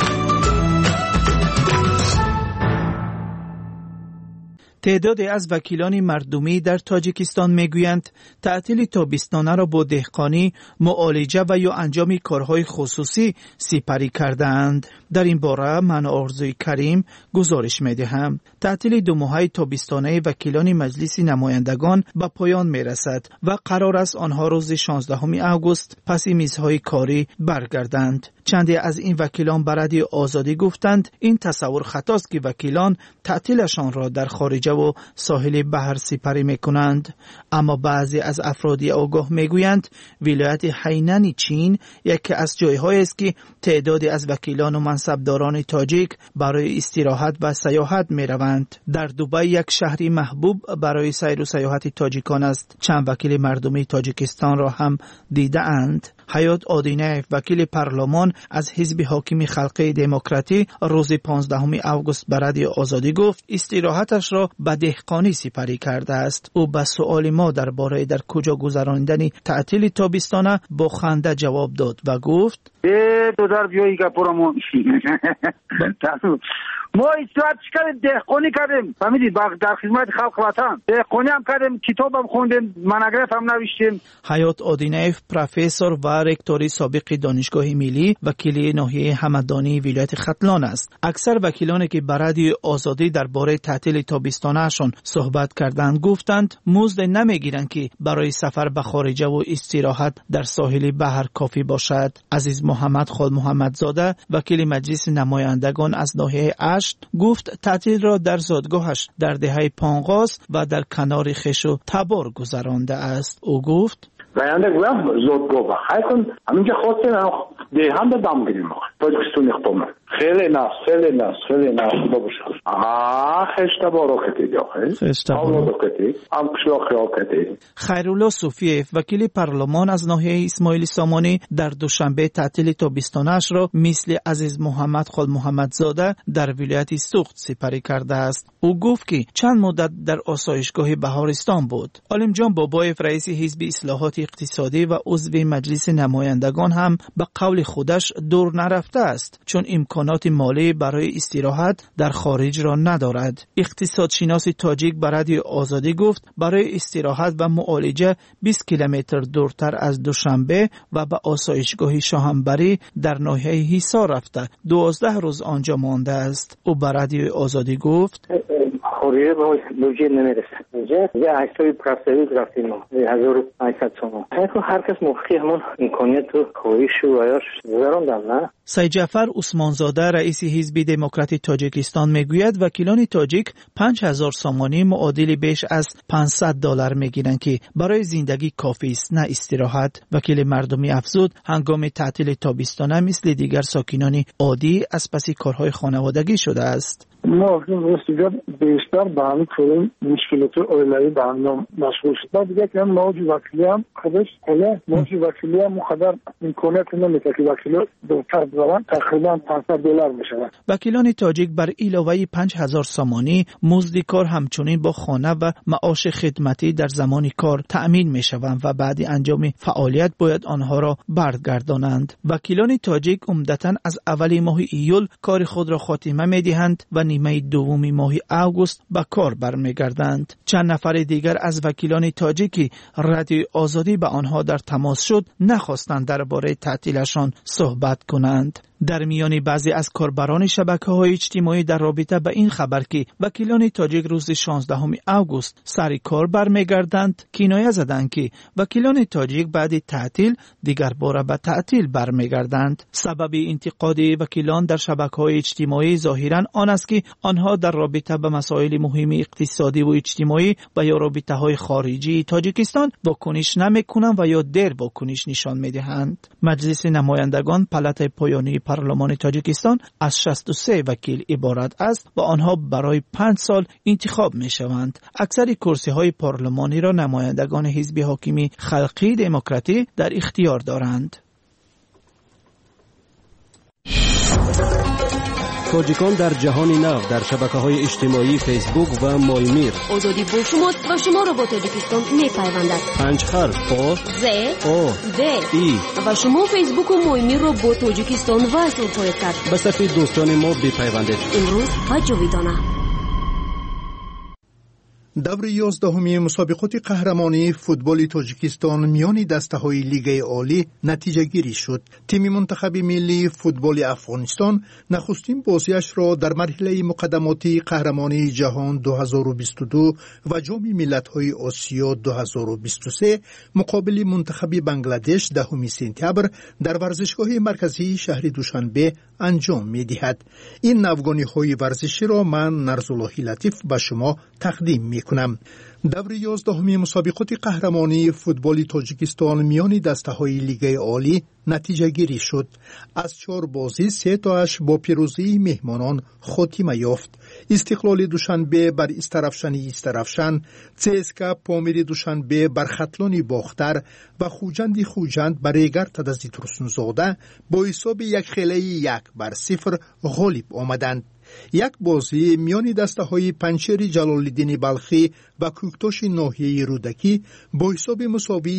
تعدادی از وکیلان مردمی در تاجیکستان میگویند تعطیل تابستانه را با دهقانی، معالجه و یا انجام کارهای خصوصی سپری کردند. در این باره من آرزوی کریم گزارش میدهم. تعطیل 2 ماهه تابستانه وکیلان مجلس نمایندگان به پایان میرسد و قرار است آنها روز 16 آگوست پس میزهای کاری برگردند. چندی از این وکیلان به رادیو آزادی گفتند این تصور خطاست که وکیلان تعطیلشان را در خارجه و ساحل بحر سپری میکنند. اما بعضی از افرادی آگاه میگویند ولایت هینان چین یکی از جایهایی است که تعدادی از وکیلان و منصبداران تاجیک برای استراحت و سیاحت میروند. در دبی یک شهری محبوب برای سیر و سیاحت تاجیکان است. چند وکیل مردمی تاجیکستان را هم دیده اند. حیات آدینه وکیل پارلمان از حزب حاکم خلقی دموکراتی روز 15 آگوست به رادیو آزادی گفت استراحتش را به دهقانی سپری کرده است. او به سؤال ما درباره در کجا گذراندن تعطیل تابستانه با خنده جواب داد و گفت تو در بیایی که پرامون ما استراحت کردیم، دهقانی کردیم، فهمیدید، در خدمت خلق وطن دهقانی هم کردیم، کتاب هم خوندیم، مناگرات هم نوشتیم. حیات آدینه پروفسور و رکتوری سابق دانشگاه ملی وکیل ناحیه همدانی ولایت ختلان است. اکثر وکیلانی که به رادیو آزادی درباره تعطیل تابستانه‌شان صحبت کردند گفتند مزد نمیگیرند که برای سفر به خارجه و استراحت در ساحل بحر کافی باشد. عزیز محمد خال محمدزاده وکیل مجلس نمایندگان از ناحیه گفت تعطیل را در زادگاهش در دهه پانغاز و در کنار خش و تبار گذرانده است. او گفت زاینده گویم زادگاه و خیلی همینجا خواستیم دیهم به دام گیریم تاجیکستان اختامه خیلی ناس بابا شکر خشتا بارو کتید خیرالله صوفیف وکیل پارلمان از ناحیه اسماعیل سامانی در دوشنبه تعطیل تابستانش را مثل عزیز محمد خال محمدزاده در ولایت سوخت سپری کرده است. او گفت که چند مدت در آسایشگاه بهارستان بود. عالم جان بابایف رئیس حزب اصلاحات اقتصادی و عضو مجلس نمایندگان هم به قول خودش دور نرفته است، چون امکانات مالی برای استراحت در خارج را ندارد. اقتصادشناس تاجیک به رادیو آزادی گفت برای استراحت و معالجه 20 کیلومتر دورتر از دوشنبه و به آسایشگاه شاهنبری در ناحیه حصار رفته 12 روز آنجا مانده است. او به رادیو آزادی گفت خوریه با لوجی نمیرسه. اینجا یه عکسای پرستوی رفتیم 1800 تومان. هر کس موقعی همون امکانیت و خواهش و عیاش گذراندن نه. سید جعفر عثمانزاده رئیس حزب دموکرات تاجیکستان میگوید وکیلان تاجیک 5000 سامانی معادل بیش از $500 میگیرند که برای زندگی کافی است نه استراحت. وکیل مردمی افزود هنگام تعطیل تابستانه مثل دیگر ساکنان عادی از پس کارهای خانوادگی شده است. ما اینجا بیشتر به همین طور مشکلات oilaviy barnom mashg'ul shud. بعد دیگه که موج وکیلی هم خودش کله موج وکیلی هم مقدر امکانات نمیده که وکیل دو طرف دارن تقریبا $500 میشه. وکیلان تاجیک بر علاوه 5000 سامانی مزد کار همچنین با خانه و معاش خدمتی در زمان کار تأمین میشوند و بعد انجام فعالیت باید آنها را برگردانند. وکیلان تاجیک عمدتاً از اول ماه ایول کار خود را خاتمه میدهند و نیمه دوم ماه آگوست به کار برمیگردند. چند نفر دیگر از وکیلان تاجیکی رادیوی آزادی به آنها در تماس شد نخواستند درباره تعطیلشان صحبت کنند. در میان بعضی از کاربران شبکه‌های اجتماعی در رابطه به این خبر که وکیلان تاجیک روز 16 آگوست سر کار برمیگردند کنایه زدند که وکیلان تاجیک بعد تعطیل دیگر باره به تعطیل برمیگردند. سبب انتقاد وکیلان در شبکه‌های اجتماعی ظاهراً آن است که آنها در رابطه به مسائل مهم اقتصادی و اجتماعی و یا رابطه‌های خارجی تاجیکستان واکنش نمی‌کنند و یا دیر واکنش نشان می‌دهند. مجلس نمایندگان پلات پایانی پارلمان تاجیکستان از 63 وکیل عبارت است و آنها برای 5 سال انتخاب می شوند. اکثر کرسی های پارلمانی را نمایندگان حزب حاکم خلقی دموکراتی در اختیار دارند. تاجیکان در جهان نو در شبکه‌های اجتماعی فیسبوک و مایمیر. آزادی با شماست و شما را با تاجیکستان می‌پیوندد. 5 حرف آ ز او د ای و شما فیسبوک و مایمیر را با تاجیکستان وصل خواهید کرد. به صفحه دوستان ما بپیوندید. امروز و جاویدانه. دور 11 مسابقات قهرمانی فوتبال تاجیکستان میان دسته‌های لیگ عالی نتیجه گیری شد. تیم منتخب ملی فوتبال افغانستان نخستین بازیش را در مرحله مقدماتی قهرمانی جهان 2022 و جام ملت‌های آسیا 2023 مقابل منتخب بنگلادش 10 سپتامبر در ورزشگاه مرکزی شهر دوشنبه انجام می‌دهد. این نوگانی‌های ورزشی را من نرزالله لطیف به شما تقدیم می‌کنم. دور 11 مسابقات قهرمانی فوتبال تاجیکستان میان دسته‌های لیگ عالی نتیجه گیری شد. از 4 بازی 3 تاش با پیروزی مهمانان خاتمه یافت. استقلال دوشنبه بر استرافشن، CSKA پامیر دوشنبه بر ختلان باختر و خوجند بر ایگر تدزی ترسونزاده با حساب 1-0 غالب آمدند. یک بازی میان دسته‌های پنچر جلال‌الدین بلخی و کوکتاش ناحیه رودکی با حساب مساوی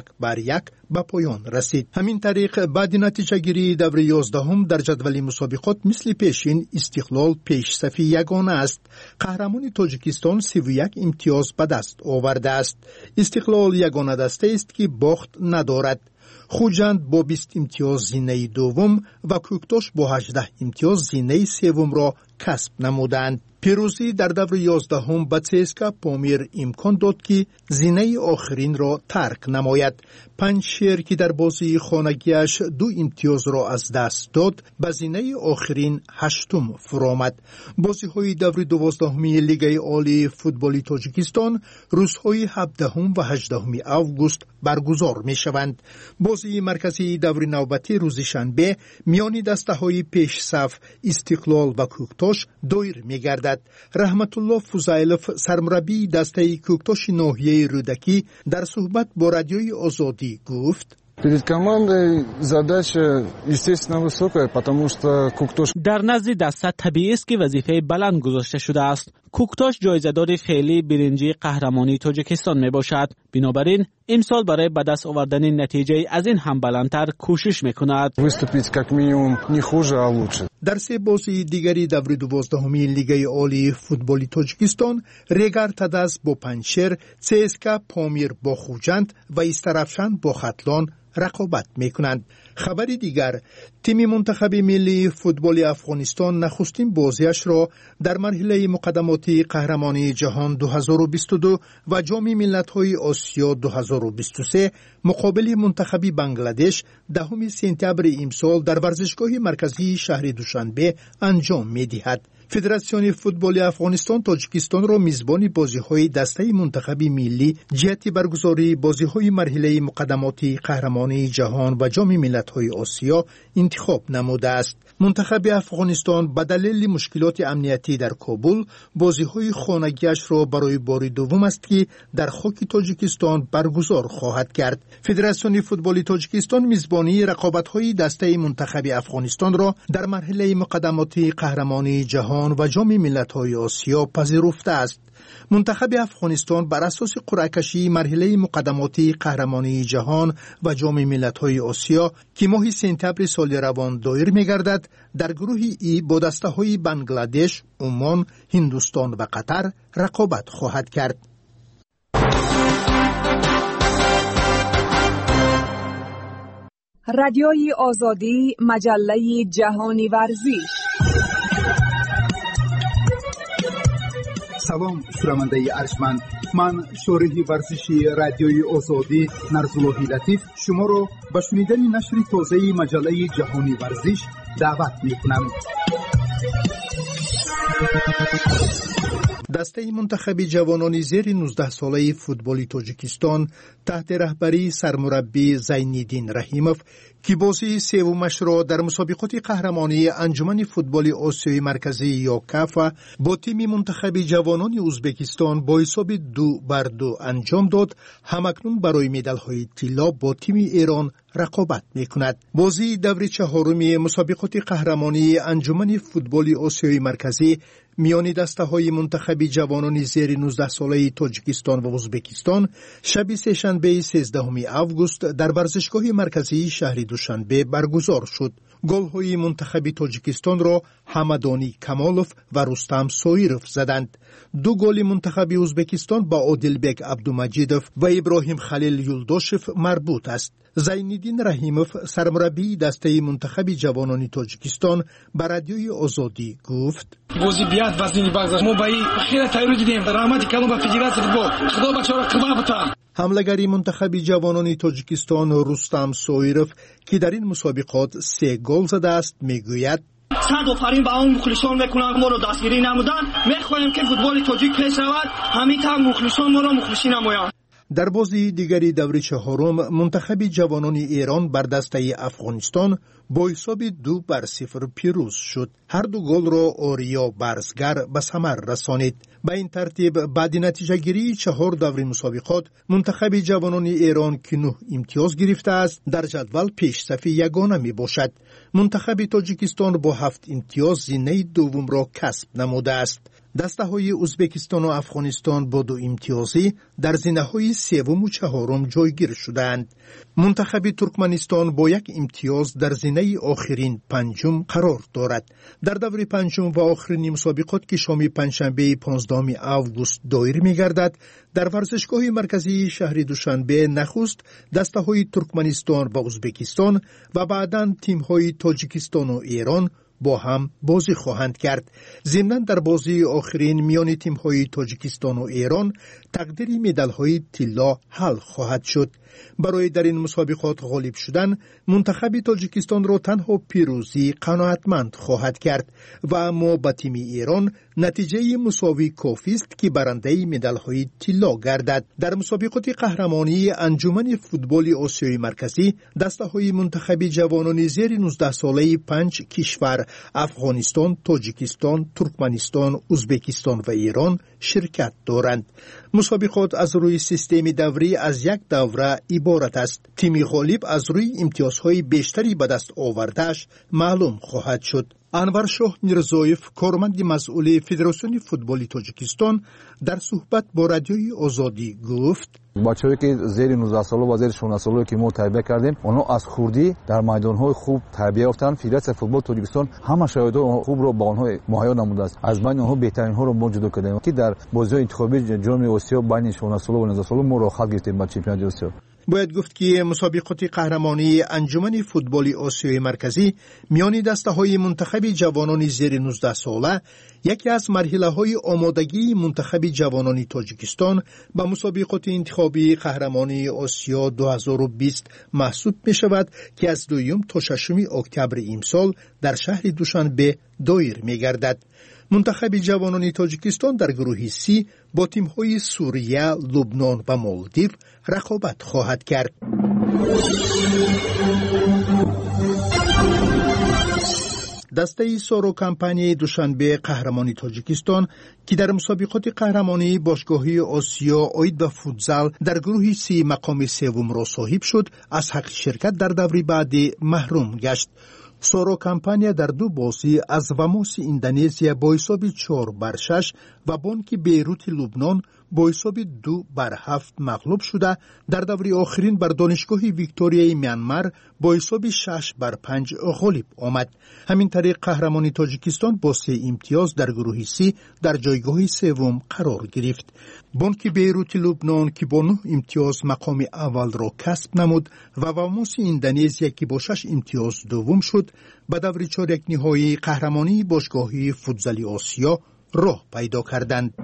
1-1 به پایان رسید. همین طریق بعد نتیجه گیری دور 11 در جدول مسابقات مثل پیشین استقلال پیش صفی یگانه است. قهرمان تاجیکستان 31 امتیاز به دست آورده است. استقلال یگانه دسته است که باخت ندارد. خوجند با 20 امتیاز زینه دوم و کوکتاش با 18 امتیاز زینه سوم را کسب نمودند. پیروزی در دور 11 به CSKA پامیر امکان داد که زینه آخرین را ترک نماید. پنچر که در بازی خانگیش 2 امتیاز را از دست داد به زینه آخرین 8م فرآمد. بازی های دور 12 لیگ عالی فوتبال تاجیکستان روزهای 17 و 18 آگوست برگزار می شوند. بازی مرکزی دور نوبتی روز شنبه میان دسته‌های پیش صف استقلال و کوکتاش دایر می گردد. رحمت الله فوزایلوف سرمربی دسته کوکتاش ناحیه رودکی در صحبت با رادیوی آزادی گفت: Перед командой задача, естественно, высокая, потому что Куктош... در نزد دسته طبیعی است که وظیفه بلند گذاشته شده است. کوکتاش جایزه‌دار فعلی برنجی قهرمانی تاجیکستان می باشد. بنابراین امسال برای به دست آوردن نتیجه از این هم بلندتر کوشش می کند. Выступить как минимум не хуже, а лучше. در 3 بازی دیگری دور 12 لیگ عالی فوتبال تاجیکستان ریگر تدز با پنچر، CSKA پامیر با خوجند و استرافشن با ختلان رقابت میکنند. خبر دیگر، تیم منتخب ملی فوتبال افغانستان نخستین بازیش را در مرحله مقدماتی قهرمانی جهان 2022 و جام ملت‌های آسیا 2023 مقابل منتخب بنگلادش 10 سپتامبر امسال در ورزشگاه مرکزی شهر دوشنبه انجام می‌دهد. فدراسیون فوتبال افغانستان تاجیکستان را میزبان بازی‌های دسته منتخب ملی جهت برگزاری بازی‌های مرحله مقدمات قهرمانی جهان و جام ملت‌های آسیا انتخاب نموده است. منتخب افغانستان به دلیل مشکلات امنیتی در کابل بازی‌های خانگی‌اش را برای بار دوم است که در خاک تاجیکستان برگزار خواهد کرد. فدراسیون فوتبال تاجیکستان میزبانی رقابت‌های دسته منتخب افغانستان را در مرحله مقدمات قهرمانی جهان و جام ملت‌های آسیا پذیرفته است. منتخب افغانستان بر اساس قرعه کشی مرحله مقدمات قهرمانی جهان و جام ملت‌های آسیا که ماه سپتامبر سال روان دایر می‌گردد در گروه ای با دسته‌های بنگلادش، عمان، هندوستان و قطر رقابت خواهد کرد. رادیوی آزادی، مجله جهانی ورزش. سلام شنونده ارجمند، من شارح ورزشی رادیوی آزادی نرزاللهی لطیف شما را به شنیدن نشر تازه مجله جهانی ورزش دعوت می‌کنم. دسته منتخب جوانان زیر 19 ساله فوتبال تاجیکستان تحت رهبری سرمربی زینالدین رحیموف که بازی سومش را در مسابقات قهرمانی انجمن فوتبال آسیای مرکزی یا کاف با تیم منتخب جوانان ازبکستان با حساب 2-2 انجام داد، همکنون برای مدال‌های طلا با تیم ایران رقابت می‌کند. بازی دور چهارم مسابقات قهرمانی انجمن فوتبال آسیای مرکزی میان دسته‌های منتخب جوانان زیر 19 ساله تاجیکستان و ازبکستان شب سه‌شنبه 13 آگوست در ورزشگاه مرکزی شهر دوشنبه برگزار شد. گل‌های منتخب تاجیکستان را حمدانی کمالوف و رستم سویروف زدند. دو گل منتخب ازبکستان با عادلبک عبدالمجیدوف و ابراهیم خلیل یولداشف مربوط است. زینالدین رحیموف سرمربی دسته منتخب جوانان تاجیکستان به رادیوی آزادی گفت: بازی بیاد وزنی بازار ما با خیلی تایید دیدیم رحمت کلام به فدراسیون فوتبال خدا بچه‌ها قوت بده. حملگری منتخب جوانان تاجیکستان رستم سویروف که در این مسابقات 3 گل زده است میگوید: صد آفرین به اون مخلصان میکنم ما رو دستگیری نمودن، میخوایم که فوتبال تاجیک پیش رود، همین طور مخلصان ما رو مخلصی نمایند. در بازی دیگری دور چهارم منتخب جوانان ایران بر دسته افغانستان با حساب 2-0 پیروز شد. هر دو گل را آریا برزگر به ثمر رسانید. به این ترتیب بعد نتیجه گیری 4 دور مسابقات منتخب جوانان ایران که 9 امتیاز گرفته است در جدول پیش صف یگانه می باشد. منتخب تاجیکستان با 7 امتیاز زینه دوم را کسب نموده است. دسته‌های ازبکستان و افغانستان با 2 امتیازی در زینه‌های سوم و چهارم جایگیر شدند. منتخب ترکمنستان با 1 امتیاز در زینه آخرین پنجم قرار دارد. در دور پنجم و آخرین مسابقات که شام پنجشنبه 15 آگوست دایر می‌گردد، در ورزشگاه مرکزی شهر دوشنبه نخست دسته‌های ترکمنستان و ازبکستان و بعداً تیم‌های تاجیکستان و ایران با هم بازی خواهند کرد. ضمناً در بازی آخرین میان تیم‌های تاجیکستان و ایران تقدیر مدال‌های طلا حل خواهد شد. برای در این مسابقات غالب شدن منتخب تاجیکستان را تنها پیروزی قناعتمند خواهد کرد و اما با تیم ایران نتیجه مساوی کافی است که برنده مدال‌های طلا گردد. در مسابقات قهرمانی انجمن فوتبال آسیای مرکزی دسته‌های منتخب جوانان زیر 19 ساله 5 کشور افغانستان، تاجیکستان، ترکمنستان، ازبکستان و ایران شرکت دارند. مسابقات از روی سیستم دوری از 1 دوره عبارت است. تیم غالب از روی امتیازهای بیشتری به دست آورده‌اش معلوم خواهد شد. انورشاه میرزایف کارمند مسئول فدراسیون فوتبال تاجیکستان در صحبت با رادیوی آزادی گفت: بچه‌هایی که زیر 19 ساله و زیر 16 ساله که ما تربیت کردیم اونا از خوردی در میدان‌های خوب تربیت یافتن. فدراسیون فوتبال تاجیکستان همه شرایط خوب رو با آنها مهیا نموده است. از بین آنها بهترین ها رو ما جدا کردیم که در بازی انتخابی جام آسیا بین 16 ساله و 19 ساله ما رو خط گرفتیم با چمپیونات آسیا. باید گفت که مسابقات قهرمانی انجمن فوتبال آسیای مرکزی میان دسته‌های منتخب جوانان زیر 19 ساله یکی از مرحله‌های آمادگی منتخب جوانان تاجیکستان به مسابقات انتخابی قهرمانی آسیا 2020 محسوب می‌شود که از 2 تا 6 اکتبر امسال در شهر دوشنبه دایر می‌گردد. منتخب جوانان تاجیکستان در گروه سی با تیم‌های سوریه، لبنان و مالدیو رقابت خواهد کرد. دسته سورو کمپانی دوشنبه قهرمانی تاجیکستان که در مسابقات قهرمانی باشگاهی آسیا آید و فوتزال در گروه سی مقام سوم را صاحب شد، از حق شرکت در دوره بعدی محروم گشت. سورو کمپانیا در دو بازی از واموس اندونزیا با حساب 4-6 و بانک بیروت لبنان با حساب 2-7 مغلوب شده، در دوره آخرین بر دانشگاه ویکتوریای میانمار با حساب 6-5 غالب آمد. همین طریق قهرمانی تاجیکستان با 3 امتیاز در گروه سی در جایگاه سوم قرار گرفت. بانک بیروت لبنان که با 9 امتیاز مقام اول را کسب نمود و واموس اندونزیا که با 6 امتیاز دوم شد، به دور چهارک نهایی قهرمانی باشگاهی فوتزال آسیا راه پیدا کردند.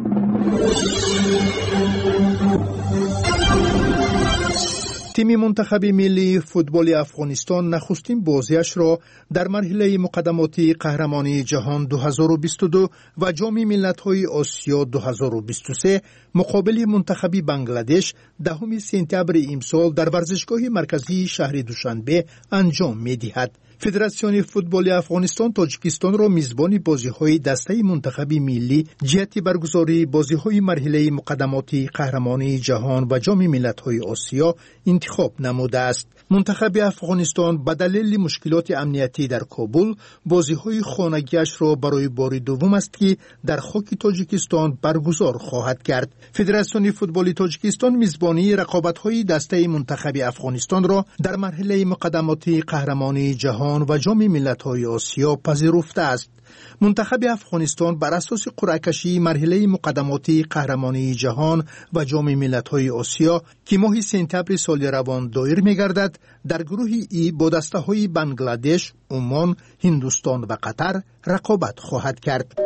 تیم منتخب ملی فوتبال افغانستان نخستین بازیش را در مرحله مقدماتی قهرمانی جهان 2022 و جام ملت‌های آسیا 2023 مقابل منتخب بنگلادش 10 سپتامبر امسال در ورزشگاه مرکزی شهر دوشنبه انجام می‌دهد. فدراسیون فوتبال افغانستان تاجیکستان را میزبان بازی‌های دسته منتخب ملی جهت برگزاری بازی‌های مرحله مقدماتی قهرمانی جهان و جام ملت‌های آسیا انتخاب نموده است. منتخب افغانستان به دلیل مشکلات امنیتی در کابل بازی‌های خانگی‌اش را برای بار دوم است که در خاک تاجیکستان برگزار خواهد کرد. فدراسیون فوتبال تاجیکستان میزبانی رقابت‌های دسته منتخب افغانستان را در مرحله مقدماتی قهرمانی جهان و جام ملت‌های آسیا پذیرفته است. منتخب افغانستان بر اساس قرعه کشی مرحله مقدماتی قهرمانی جهان و جام ملت‌های آسیا که ماه سپتامبر سال روان دایر می‌گردد، در گروه ای با دسته‌های بنگلادش، عمان، هندوستان و قطر رقابت خواهد کرد.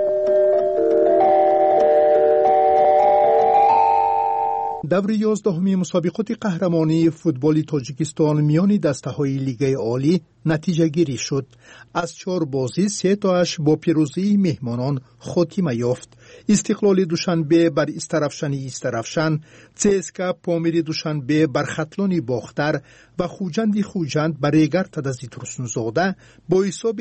دور 11 مسابقات قهرمانی فوتبال تاجیکستان میان دسته‌های لیگ عالی نتیجه گیری شد. از 4 بازی 3 تاش با پیروزی مهمانان خاتمه یافت. استقلال دوشنبه بر استرافشان، CSKA پامیر دوشنبه بر ختلان باختر و خوجند بر ریگر تدزی ترسنوزاده با حساب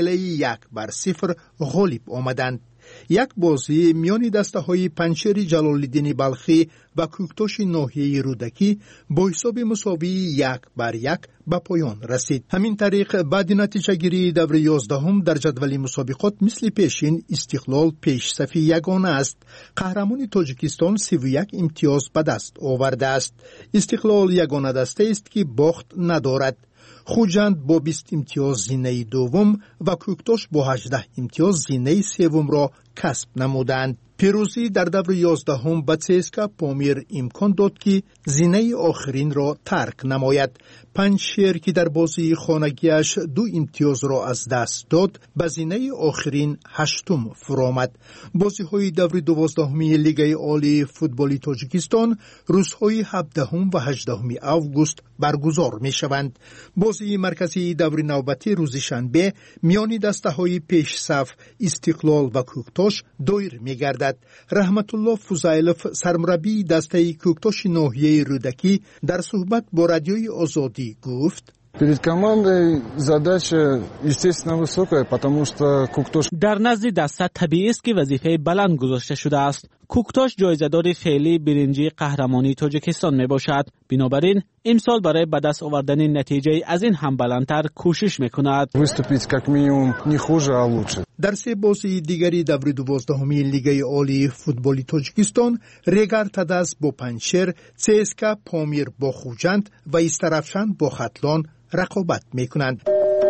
1-0 غالب آمدند. یک بازی میان دسته‌های پنچر جلال‌الدین بلخی و کوکتاش ناحیه رودکی با حساب مساوی 1-1 به پایان رسید. همین طریق بعد نتیجه گیری دور 11 در جدول مسابقات مثل پیشین استقلال پیش صفی یگانه است. قهرمان تاجیکستان 31 امتیاز به دست آورده است. استقلال یگانه دسته است که باخت ندارد. خوجند با 20 امتیاز زینه دوم و کوکتاش با 18 امتیاز زینه سوم را کسب نمودند. پیروزی در دور 11 به CSKA پامیر امکان داد که زینه آخرین را ترک نماید. پنجشیر که در بازی خانگیش 2 امتیاز را از دست داد به زینه آخرین 8م فرآمد. بازی‌های دور 12 لیگ عالی فوتبال تاجیکستان روزهای 17 و 18 آگوست برگزار می‌شوند. بازی مرکزی دور نوبتی روز شنبه میان دسته‌های پیش صف استقلال و کوکتاش دایر می‌گردد. رحمت الله فوزایلوف سرمربی دسته کوکتاش ناحیه رودکی در صحبت با رادیوی آزادی گفت: Перед командой задача, естественно, высокая, потому что Куктош... در نزد دسته طبیعی است که وظیفه بلند گذاشته شده است. کوکتاش جایزه‌دار فعلی برنجی قهرمانی تاجیکستان می باشد. بنابراین امسال برای به دست آوردن نتیجه از این هم بلندتر کوشش می‌کند. Выступить как минимум не хуже, а лучше. در 3 بازی دیگری دور 12 لیگ عالی فوتبال تاجیکستان ریگر تدز با پنچر، CSKA پامیر با خوجند و استرافشان با ختلان رقابت می‌کنند.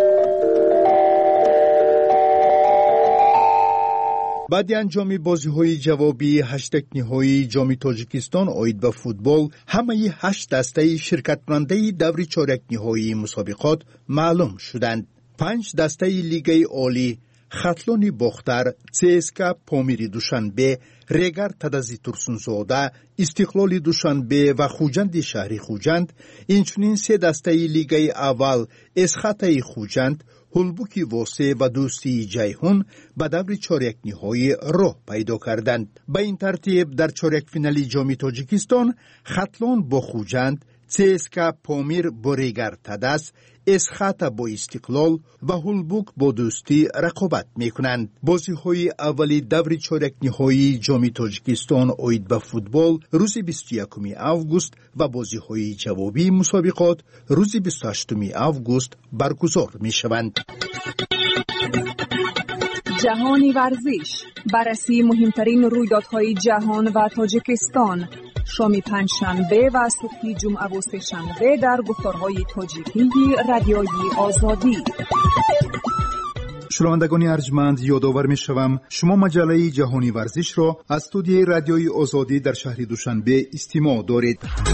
بعد انجام بازی‌های جوابی 8 نهایی جام تاجیکستان آید به فوتبال، همه 8 دسته شرکت کننده دور چهارک نهایی مسابقات معلوم شدند. 5 دسته لیگ عالی، خاتلونی بختر، CSKA پامیر دوشنبه، ریگر تدازی ترسونزاده، استقلال دوشنبه و خوجند شهری خوجند، اینچنین سه دسته لیگ اول اسخاتای خوجند، هلبوکی واسه و دوستی جیهون به دور چارک نهایی راه پیدا کردند. به این ترتیب در چارک فینالی جام تاجیکستان خاتلون با خوجند، CSKA پامیر با ریگر تداس، اسخاتا با استقلال و هلبوک با دوستی رقابت میکنند. بازی های اولی دور چارک نهایی جام تاجیکستان اوید به فوتبال روز 21 آگوست و بازی های جوابی مسابقات روز 28 آگوست برگزار می شوند. جهانی ورزش، بررسی مهمترین رویدادهای جهان و تاجیکستان، شام پنجشنبه و صبح جمعه و سه‌شنبه در گفتارهای تاجیکی رادیوی آزادی. شنوندگان ارجمند، یادآور می‌شوم شما مجله جهانی ورزش را از استودیوی رادیوی آزادی در شهر دوشنبه استماع دارید.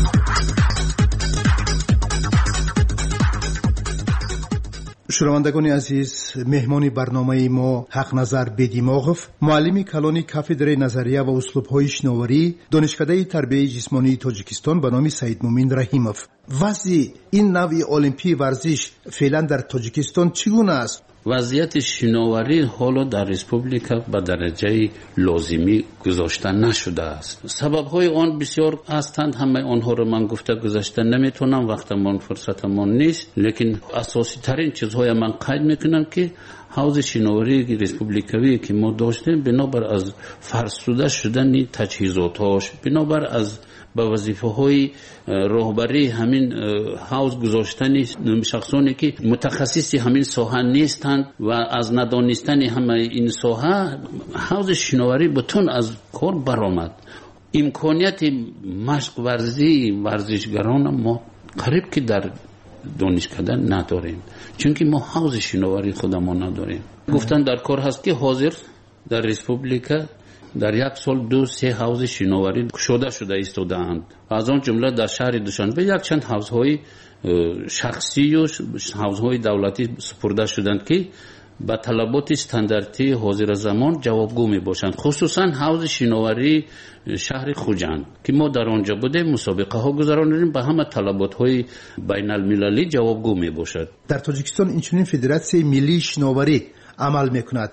شنوندگان عزیز، مهمان برنامه ما حق نظر بدیماغف، معلم کلان کافدره نظریه و اسلوب‌های شناوری، دانشکده تربیت جسمانی تاجیکستان به نام سید مومن رحیموف. وضع این نوع المپی ورزش فعلا در تاجیکستان چگونه است؟ وضعیت شناوری حالا در ریسپوبلیکا به درجه لازمی گذاشته نشده است. سبب‌های آن بسیار هستند، همه آنها را من گفته گذاشته نمیتونم، وقتمان فرصتمان نیست، لیکن اساسی ترین چیزهای من قید میکنم که حوزه شناوری ریسپوبلیکوی که ما داشتیم بنابر از فرسوده شدن تجهیزاتش، بنابر از به وظیفه‌های راهبری همین حوض گذاشتن شخصانی که متخصصی همین ساحه نیستند و از ندانستن همه این ساحه حوض شناوری بتون از کار برآمد. امکانیت مشق ورزی ورزشگران ما قریب که در دانشکده نداریم، چون که ما حوض شناوری خودمان نداریم. گفتن در کار هست که حاضر در ریسپوبلیکا در یک سال 2-3 حوض شناوری شده ایستاده‌اند. از آن جمله در شهر دوشنبه یک چند حوض‌های شخصی و حوض‌های دولتی سپرده شدند که به طلبات استانداردی حاضر زمان جوابگو میباشند، خصوصا حوض شناوری شهر خوجند که ما در آنجا بودیم مسابقه ها گذراندیم، به همه طلبات های بین المللی جوابگو میباشد. در تاجیکستان اینچنین فدراسیون ملی شناوری عمل میکند.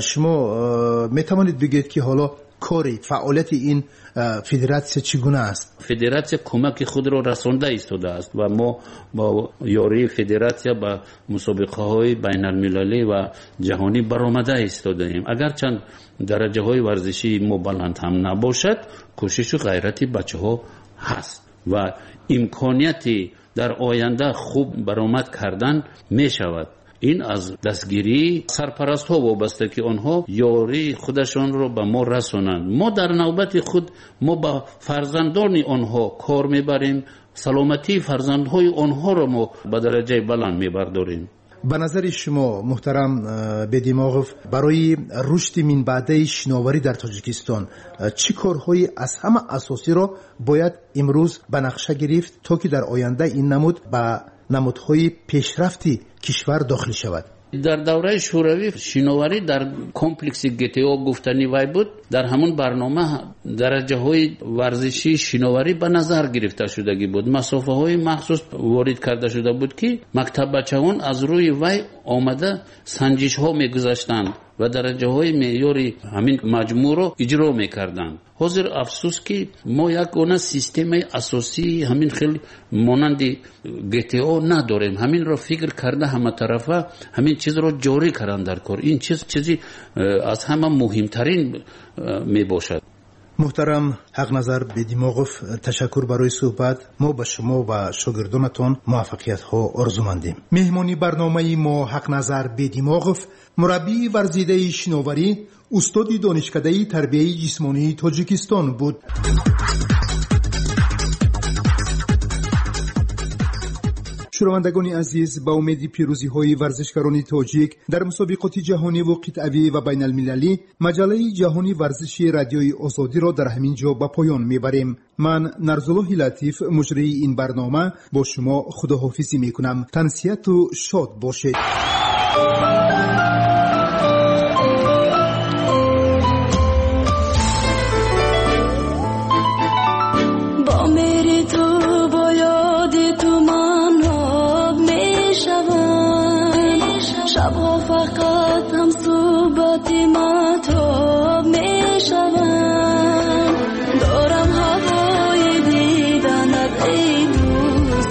شما میتوانید بگید که حالا کاری فعالیت این فدراسیون چگونه است؟ فدراسیون کمک خود را رسانده ایستاده است و ما با یاری فدراسیون با مسابقه های بین المللی و جهانی برآمده ایستاده ایم. اگرچند درجه های ورزشی ما بلند هم نباشد، کوشش و غیرت بچه ها هست و امکانیتی در آینده خوب برآمد کردن می شود. این از دستگیری سرپرست ها وابسته که آنها یاری خودشان را به ما رسانند. ما در نوبت خود ما با فرزندان آنها کار میبریم، سلامتی فرزندهای آنها را ما به درجه بلند میبرداریم. به نظر شما محترم بدیماغف، برای رشد من بعده شناوری در تاجیکستان چه کارهای از همه اساسی را باید امروز به نقشه گرفت تا که در آینده این نمود به نمودهای پیشرفتی کشور داخل شود؟ در دوره شوروی شناوری در کمپلکس GTO گفتنی وای بود. در همون برنامه درجه های ورزشی شناوری به نظر گرفته شدگی بود، مسافه های مخصوص وارد کرده شده بود که مکتب بچه‌هان از روی وای آمده سنجش ها میگذاشتند و درجه های معیاری همین مجموع رو اجرا میکردند. حاضر افسوس که ما یک گونه سیستم اساسی همین خیلی مانند GTO نداریم. همین رو فکر کرده همه طرفه همین چیز رو جاری کردن در کار. این چیزی از همه مهمترین می باشد. محترم حق نظر بدیماغف، تشکر برای صحبت. ما به شما و شاگردانتان موفقیت ها آرزومندیم. مهمانی برنامه ما حق نظر بدیماغف، مربی ورزیده شناوری، استاد دانشکده تربیت جسمانی تاجیکستان بود. شنوندگان عزیز، با امید پیروزی های ورزشکاران تاجیک در مسابقات جهانی و قطعی و بین المللی، مجله جهانی ورزشی رادیوی آزادی را در همین جا به پایان میبریم. من نرزالله لطیف مجری این برنامه با شما خداحافظی میکنم. تنسیت و شاد باشید. فقط هم صحبت مطلب می شوم دارم هوای دیدنت ای دوست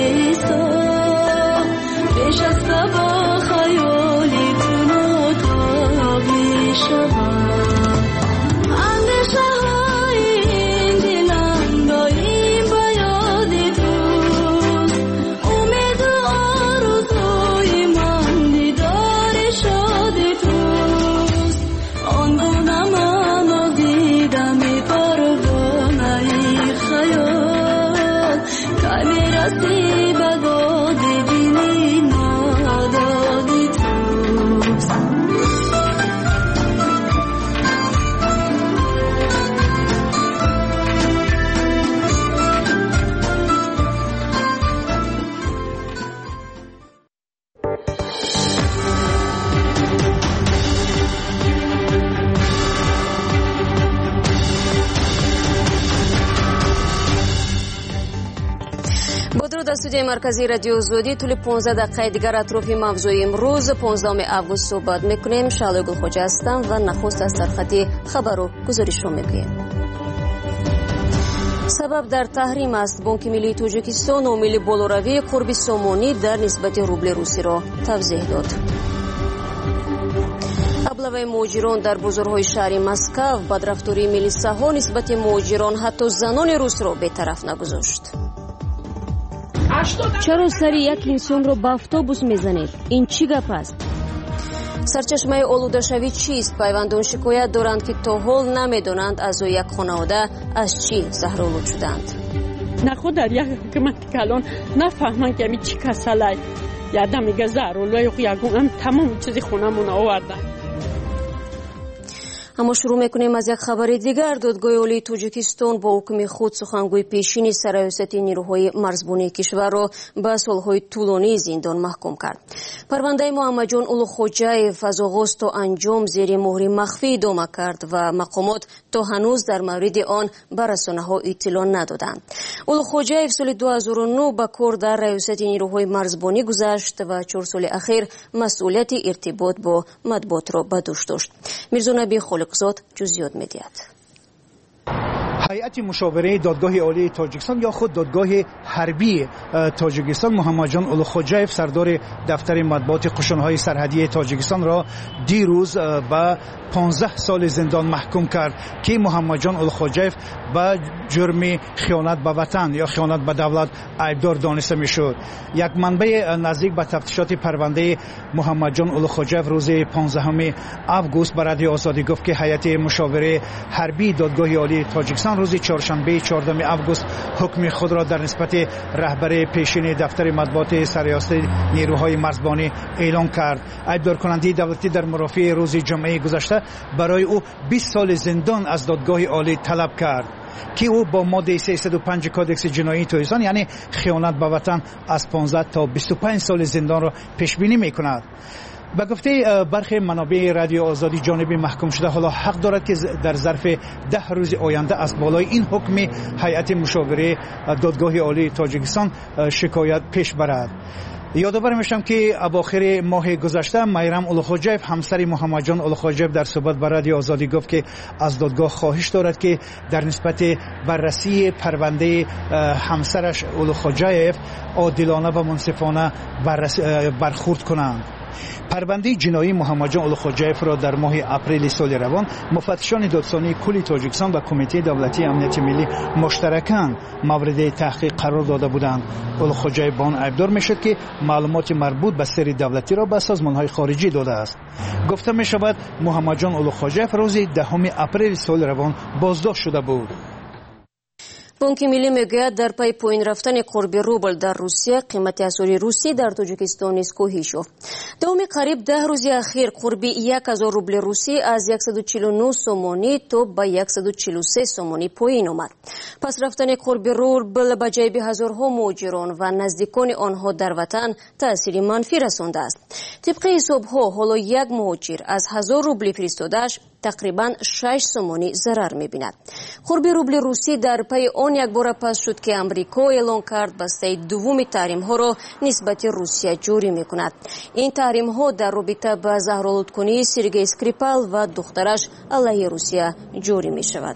بیستا پیش از با خیالی تو ناتاب می شوم در استودیوی مرکزی رادیو آزادی طول 15 دقیقه دیگر اطراف موضوع امروز 15 آگوست صحبت میکنیم. شعله گلخوجه هستم و نخست از سرخط خبر رو گزارش رو میگویم. سبب در تحریم است. بانک ملی تاجیکستان عامل بالاروی قرب سامانی در نسبت روبل روسی را توضیح داد. ابلغ مهاجران در بازارهای شهر مسکو بدرفتاری میلیساها نسبت مهاجران حتی زنان روس را بی‌طرف نگذاشت. چرا سر یک انسان رو با اتوبوس میزنید؟ این چی گپ است؟ سرچشمه آلوده‌شوی چیست؟ پیوندان شکایت دارند که تا حال نمیدانند اعضای یک خانواده از چی زهرآلود شدند. نخود در یک حکومت که الان نفهمن که چی کسله یادم میگه زهرآلود یکم تمام چیزی خونمون آوردن. اما شروع میکنیم از یک خبر دیگر. دادگاه عالی تاجیکستان با حکم خود سخنگوی پیشین سرریاست نیروهای مرزبانی کشور را به سالهای طولانی زندان محکوم کرد. پرونده محمدجان اولوخوجایف از آغاز تا انجام زیر مهر مخفی ادامه کرد و مقامات تا هنوز در مورد آن به رسانه‌ها اطلاع ندادند. اولوخوجایف سال 2009 به کار در ریاست نیروهای مرزبانی گذشت و 4 سال اخیر مسئولیت ارتباط با مطبوعات را به دوش داشت. میرزا نبی خالقزاد جزئیات می‌دهد. هیئت مشاوره دادگاه عالی تاجیکستان یا خود دادگاه حربی تاجیکستان محمدجان اولوخوجایف سردار دفتر مطبوعات قشون‌های سرحدی تاجیکستان را دیروز به 15 سال زندان محکوم کرد که محمدجان اولوخوجایف به جرم خیانت به وطن یا خیانت به دولت ایبدار دانسته میشد. یک منبع نزدیک به تفتیشات پرونده محمدجان اولوخوجایف روز 15 آگوست به رادیو آزادی گفت که هیئت مشاوره حربی دادگاه عالی تاجیکستان روز چهارشنبه 14 آگوست حکم خود را در نسبت رهبر پیشین دفتر مطبوعات سرریاست نیروهای مرزبانی اعلام کرد. ایبدار کننده دولتی در مرافعه روز جمعه گذشته برای او 20 سال زندان از دادگاه عالی طلب کرد که او با ماده 305 کادکس جنایی تاجیکستان یعنی خیانت به وطن از 15 تا 25 سال زندان را پیش بینی می‌کند. به گفته برخی منابع رادیو آزادی جانبی محکوم شده حالا حق دارد که در ظرف 10 روز آینده از بالای این حکم هیئت مشاوره دادگاه عالی تاجیکستان شکایت پیش برد. یادآور میشم که اواخر ماه گذشته میرم اولوخوجایف همسر محمدجان اولوخوجایف در صحبت با رادیو آزادی گفت که از دادگاه خواهش دارد که در نسبت بررسی پرونده همسرش اولوخوجایف عادلانه و منصفانه برخورد کنند. پرونده جنایی محمدجان اولوخوجایف را در ماه اپریل سال روان مفتشان دادسانی کل تاجیکستان و کمیته دولتی امنیت ملی مشترکاً مورد تحقیق قرار داده بودند. اولوخوجایف با آن ایبدار میشد که معلومات مربوط به سری دولتی را به سازمان‌های خارجی داده است. گفته می شود محمدجان اولوخوجایف روز 10 اپریل سال روان بازداشت شده بود. بانک ملی میگوید در پی پایین رفتن قرب روبل در روسیه قیمت اسعار روسی در تاجیکستان نیز کاهش یافت. دوام قریب 10 روز اخیر قرب 1000 روبل روسی از 149 سومانی تا به 143 سومانی پایین آمد. پس رفتن قرب روبل به جیب هزارها مهاجران و نزدیکان آنها در وطن تأثیر منفی رسانده است. طبق حسابها حالا یک مهاجر از 1000 روبل فرستاده‌اش تقریبا 6 سومانی ضرر می‌بیند. قرب روبل روسی در پی آن یک بار پس شد که امریکا اعلام کرد بسته دوم تحریم‌ها را نسبت روسیه جاری می‌کند. این تحریم‌ها در رابطه با زهرآلودکنی سرگئی اسکریپال و دخترش علیه روسیه جاری می‌شود.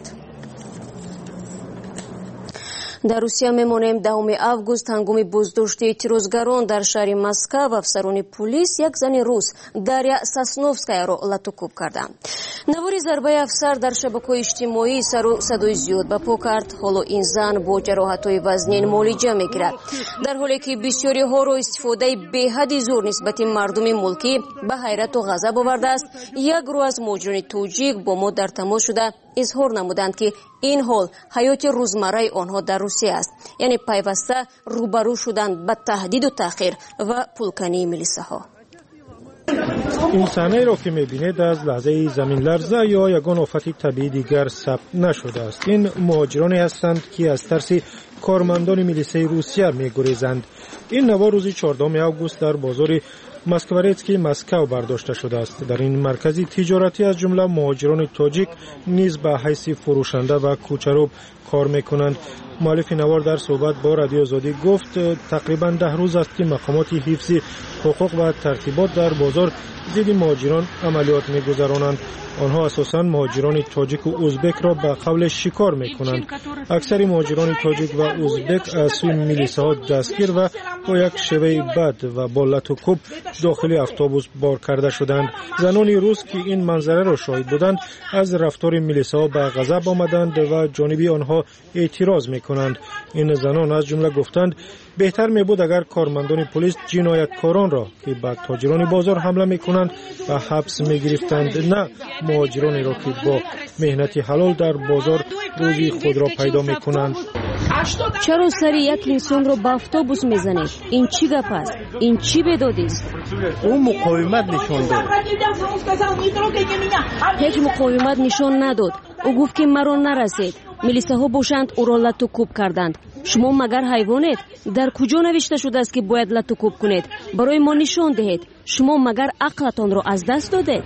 در روسیه میمانیم. 10 آگوست هنگام بازداشت اعتراضگران در شهر مسکو افسران پلیس یک زن روس داریا ساسنوفسکایا را لطوکوب کردند. نوار ضربه افسر در شبکه‌های اجتماعی سر و صدای زیاد برپا کرد. حالا این زن با جراحت‌های وزنین معالجه می‌گیرد، در حالی که بسیاری ها را استفاده بی‌حد زور نسبت مردم ملکی به حیرت و غضب آورده است. یک گروه از مهاجران تاجیک با ما در تماس شده اظهار نمودند که این حال حیات روزمره آنها در روسیه است، یعنی پیوسته روبرو شدند به تهدید و تأخیر و پولکنی میلیساها. این صحنه را که می‌بینید از لحظه زمین لرزه یا یگان آفت طبیعی دیگر ثبت نشده است. این مهاجرانی هستند که از ترس کارمندان میلیسای روسیه می‌گریزند. این نوار روز 14 آگوست در بازار مسکوریتسکی مسکو برداشته شده است. در این مرکز تجارتی از جمله مهاجران تاجیک نیز به حیث فروشنده و کوچرو کار میکنند. مؤلف نوار در صحبت با رادیو آزادی گفت تقریبا 10 روز است که مقامات حفظ حقوق و ترتیبات در بازار ضد مهاجران عملیات میگذرانند. آنها اساساً مهاجران تاجیک و ازبک را به قول شکار میکنند. اکثر مهاجران تاجیک و ازبک از سوی میلیساها دستگیر و با یک شیوه بد و با لط و کوب داخل اتوبوس بار کرده شدند. زنان روس که این منظره را شاهد بودند از رفتار میلیساها به غضب آمدند و جانب آنها اعتراض میکنند. این زنان از جمله گفتند بهتر میبود اگر کارمندان پلیس جنایتکاران را که به تاجران بازار حمله میکنند و حبس میگرفتند، نه مهاجرانی را که با مهنت حلال در بازار روزی خود را پیدا میکنند. چرا سر یک انسان را به اتوبوس میزنید؟ این چی گپ است؟ این چی بدادی است؟ او مقاومت نشان داد. هیچ مقاومت نشان نداد. او گفت که مرا نرسید. میلیساها باشند او را لط و کوب کردند. شما مگر حیوانید؟ در کجا نوشته شده است که باید لط و کوب کنید؟ برای ما نشان دهید. شما مگر عقلتان را از دست دادید؟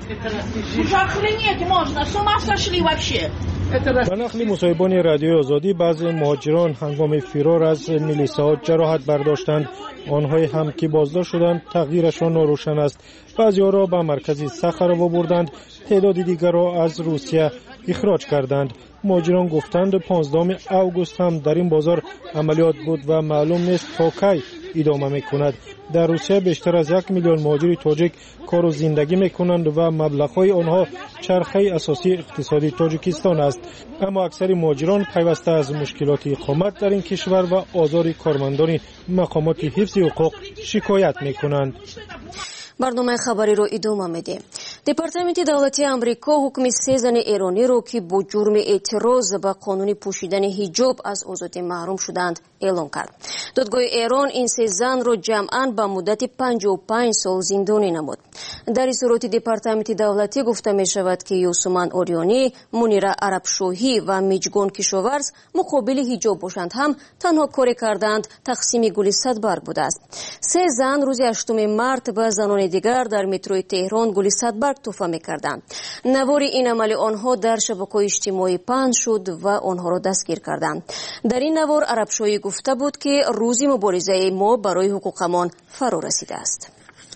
به نقل مصاحبان رادیو آزادی بعضی مهاجران هنگام فرار از میلیساها جراحت برداشتند. آنهایی هم که بازداشت شدند تقدیرشان ناروشن است. بعضی‌ها را به مرکز سخر آوردند، تعداد دیگر را از روسیه اخراج کردند. مهاجران گفتند 15 آگوست هم در این بازار عملیات بود و معلوم نیست تا کی ادامه میکند. در روسیه بیشتر از 1 میلیون مهاجر تاجیک کار و زندگی میکنند و مبلغ‌های آنها چرخه اساسی اقتصادی تاجیکستان است. اما اکثر مهاجران پیوسته از مشکلات اقامت در این کشور و آزار کارمندان مقامات حفظ حقوق شکایت میکنند. برنامه خبری رو ادامه میدیم. دپارتمنت دولتی امریکا حکم 3 زن ایرانی رو که با جرم اعتراض به قانون پوشیدن حجاب از آزادی محروم شدند اعلام کرد. دادگاه ایران این 3 زن رو جمعاً به مدت 55 سال زندانی نمود. در اظهارات دپارتمنت دولتی گفته می شود که یوسومن اوریانی، منیره عربشاهی و میجگان کشاورز مقابل حجاب باشند هم تنها کاری کردند تقسیم گل صدبرگ بوده است. 3 زن روز 8 مارس به زنان دیگر در متروی تهران گل صدبرگ تحفه می‌کردند. نوار این عمل آنها در شبکه‌های اجتماعی پخش شد و آنها را دستگیر کردند. در این نوار عربشاهی گفته بود که روز مبارزه ما برای حقوقمان فرا رسیده است.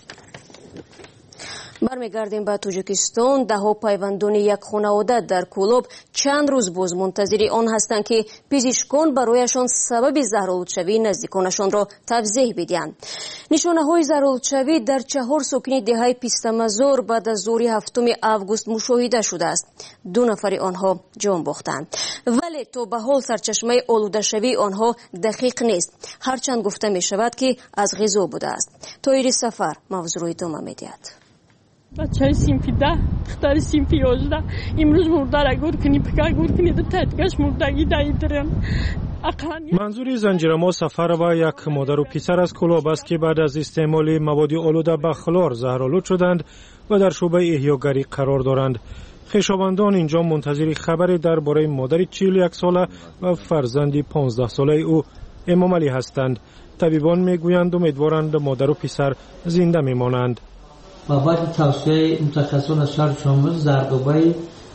برمیگردیم به تاجیکستان. 10 پیوندان یک خانواده در کولوب چند روز باز منتظر آن هستند که پزشکان برایشان سبب زهرآلودشوی نزدیکانشان را توضیح بدهند. نشانه‌های زهرآلودشوی در 4 ساکن دهه پیستمزار بعد از ظهر 7 آگوست مشاهده شده است. 2 نفر آنها جان باختند، ولی تا به حال سرچشمه آلوده‌شوی آنها دقیق نیست، هرچند گفته می شود که از غذا بوده است. طاهر سفر موضوع را ادامه می‌دهد. بچه سیمفی 10 دختر سیمفی 11 امروز مرده را گور کنی پکا گور کنی در تحتگاش مردگی دایی درم. منظور زنجیرما سفر و یک مادر و پسر از کولوب است که بعد از استعمال مواد آلوده به خلار زهرآلود شدند و در شعبه احیاگری قرار دارند. خویشاوندان اینجا منتظر خبری درباره مادر 41 ساله و فرزند 15 ساله او امام علی هستند. طبیبان میگویند امیدوارند مادر و پسر زنده میمانند. و بعد توصیه متخصصان از شهر شامل زردوبه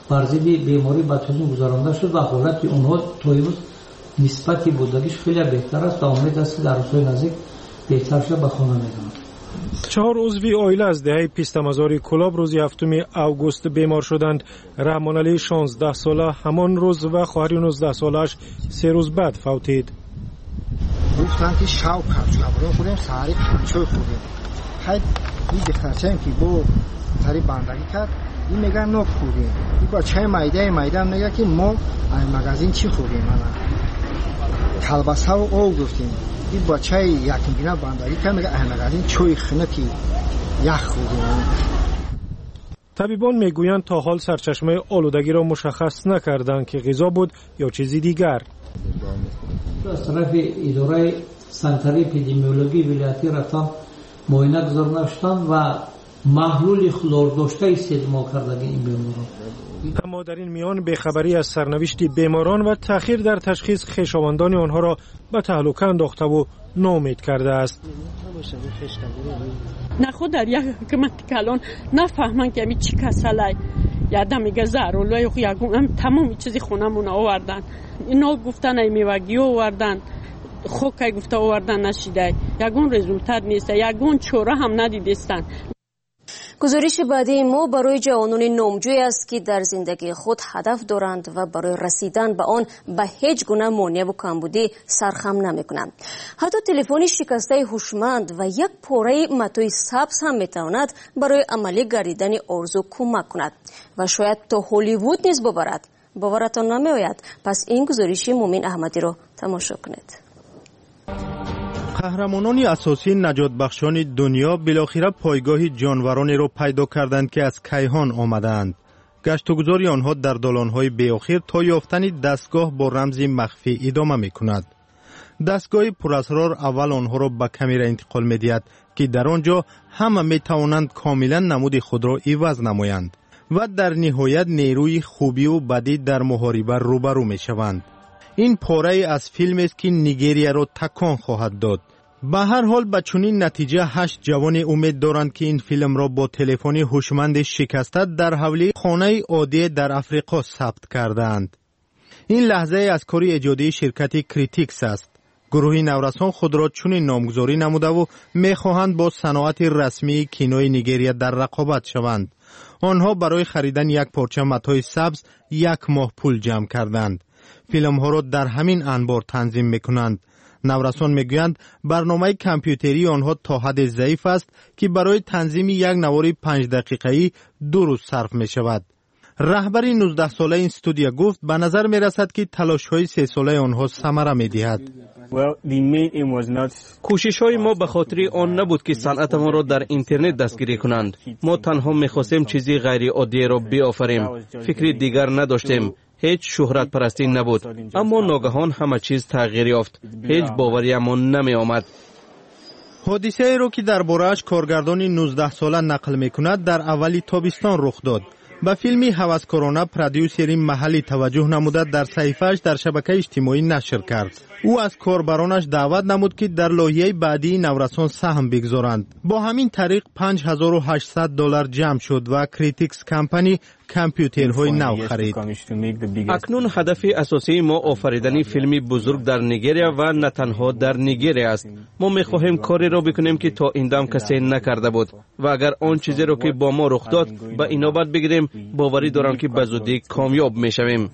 بر ضد بیماری بدترین گذرانده شد و حالت اونها تا امروز نسبت بودگیش خیلی بهتر است و امید است در روزهای نزدیک بهتر شده به خانه می‌روند. 4 عضوی عائله از دهه پیستمزار کلاب روز 7 اوگوست بیمار شدند. رحمان علی 16 ساله همان روز و خواهر 19 سالش 3 روز بعد فوتید. گفتن که شاو کارچابرو خودم ساری پنچوی خوردیم. خیلی این دخترچه‌ام که با سری بندگی کرد این میگن نوک خوردیم. این با چه میده میگه که ما از مغازین چی خوردیم؟ کلباسه و آب گفتیم. این با چه یکی بینا بندگی کرد میگه از مغازین چوی خنکی یخ خوردیم. طبیبان میگویند تا حال سرچشمه آلودگی را مشخص نکردند که غذا بود یا چیزی دیگر. از طرف اداره سنتری اپیدمیولوژی ولایتی رفتم معاینه گذار نشدند و محلول خلور داشته استعمال کردن این بیماران. اما در این میان بیخبری از سرنوشت بیماران و تأخیر در تشخیص خویشاوندان آنها را به تهلکه انداخته و ناامید کرده است. نه خود در یک حکومت که الان نفهمن که چی کسلای یادم میگه ضرورلای یگون تمام چیزی خونمون آوردن. اینا گفتن ای میوگی آوردن خوک گفته آوردن نشیده یگون رزولتات نیست یگون چوره هم ندیدستن. گزارش بعدی ما برای جوانان نامجوی است که در زندگی خود هدف دارند و برای رسیدن به آن به هیچ گونه مانع و کمبودی سرخم نمی‌کنند. حتی تلفن شکسته هوشمند و یک پاره متوی سبز هم میتواند برای عملی گردیدن آرزو کمک کند و شاید تا هالیوود نیز ببرد. باورتان نمی‌آید؟ پس این گزارش مومن احمدی را تماشا کنید. قهرمانان اساسی نجات بخشان دنیا بالاخره پایگاه جانورانی را پیدا کردند که از کیهان آمدند. گشتگذاری آنها در دالان‌های بی‌آخر تا یافتن دستگاه با رمزی مخفی ادامه می‌کند. دستگاه پراسرار اول آنها را به کامera انتقال می‌دهد که در آنجا همه می‌توانند کاملا نمود خود را عوض نمایند و در نهایت نیروی خوبی و بدی در محاربه روبرو می‌شوند. این پاره از فیلم است که نیگریا را تکان خواهد داد. به هر حال به چنین نتیجه 8 جوان امید دارند که این فیلم را با تلفن هوشمند شکسته در حوله خانه عادی در افریقا ثبت کردند. این لحظه از کار ایجادی شرکت کریتیکس است. گروه نورسان خود را چنین نامگذاری نموده و میخواهند با صنعت رسمی کینوی نیگریا در رقابت شوند. آنها برای خریدن یک پارچه متاع سبز 1 ماه پول جمع کردند. فیلم ها را در همین انبار تنظیم میکنند. نورسان میگویند برنامه کامپیوتری آنها تا حد ضعیف است که برای تنظیم یک نوار 5 دقیقه‌ای 2 روز صرف می شود. رهبر 19 ساله این استودیو گفت به نظر می رسد که تلاش های 3 ساله آنها ثمره می دهد. کوشش های ما به خاطر آن نبود که صنعت ما را در اینترنت دستگیری کنند. ما تنها می خواستیم چیزی غیر عادی را بیافریم. فکری دیگر نداشتیم. هیچ شهرت پرستی نبود، اما ناگهان همه چیز تغییر یافت. هیچ باوریمان نمی آمد. حادثه ای را که درباره‌اش کارگردان 19 ساله نقل میکند در اولی تابستان رخ داد. به فیلمی هوسکارانه پرودیوسر محلی توجه نموده در صحیفه‌اش در شبکه اجتماعی نشر کرد. او از کاربرانش دعوت نمود که در لایحه بعدی نورسان سهم بگذارند. با همین طریق $5800 جمع شد و کریتیکس کمپانی کامپیوترهای نو خرید. اکنون هدف اساسی ما آفریدن فیلمی بزرگ در نیگریا و نه تنها در نیگریا است. ما می‌خواهیم کاری را بکنیم که تا این دم کسی نکرده بود و اگر آن چیزی را که با ما رخ داد به اینابت بگیریم، باوری دارم که به زودی کامیاب می‌شویم.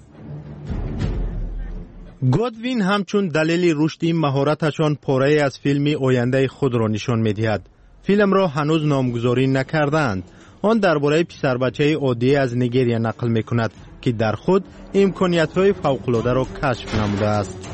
گودوین همچون دلیل رشد این مهارتشان پاره از فیلمی آینده خود را نشان می‌دهد. فیلم را هنوز نامگذاری نکردند. آن درباره پسر بچه عادی از نیگریا نقل می‌کند که در خود امکانیت‌های فوق‌العاده را کشف نموده است.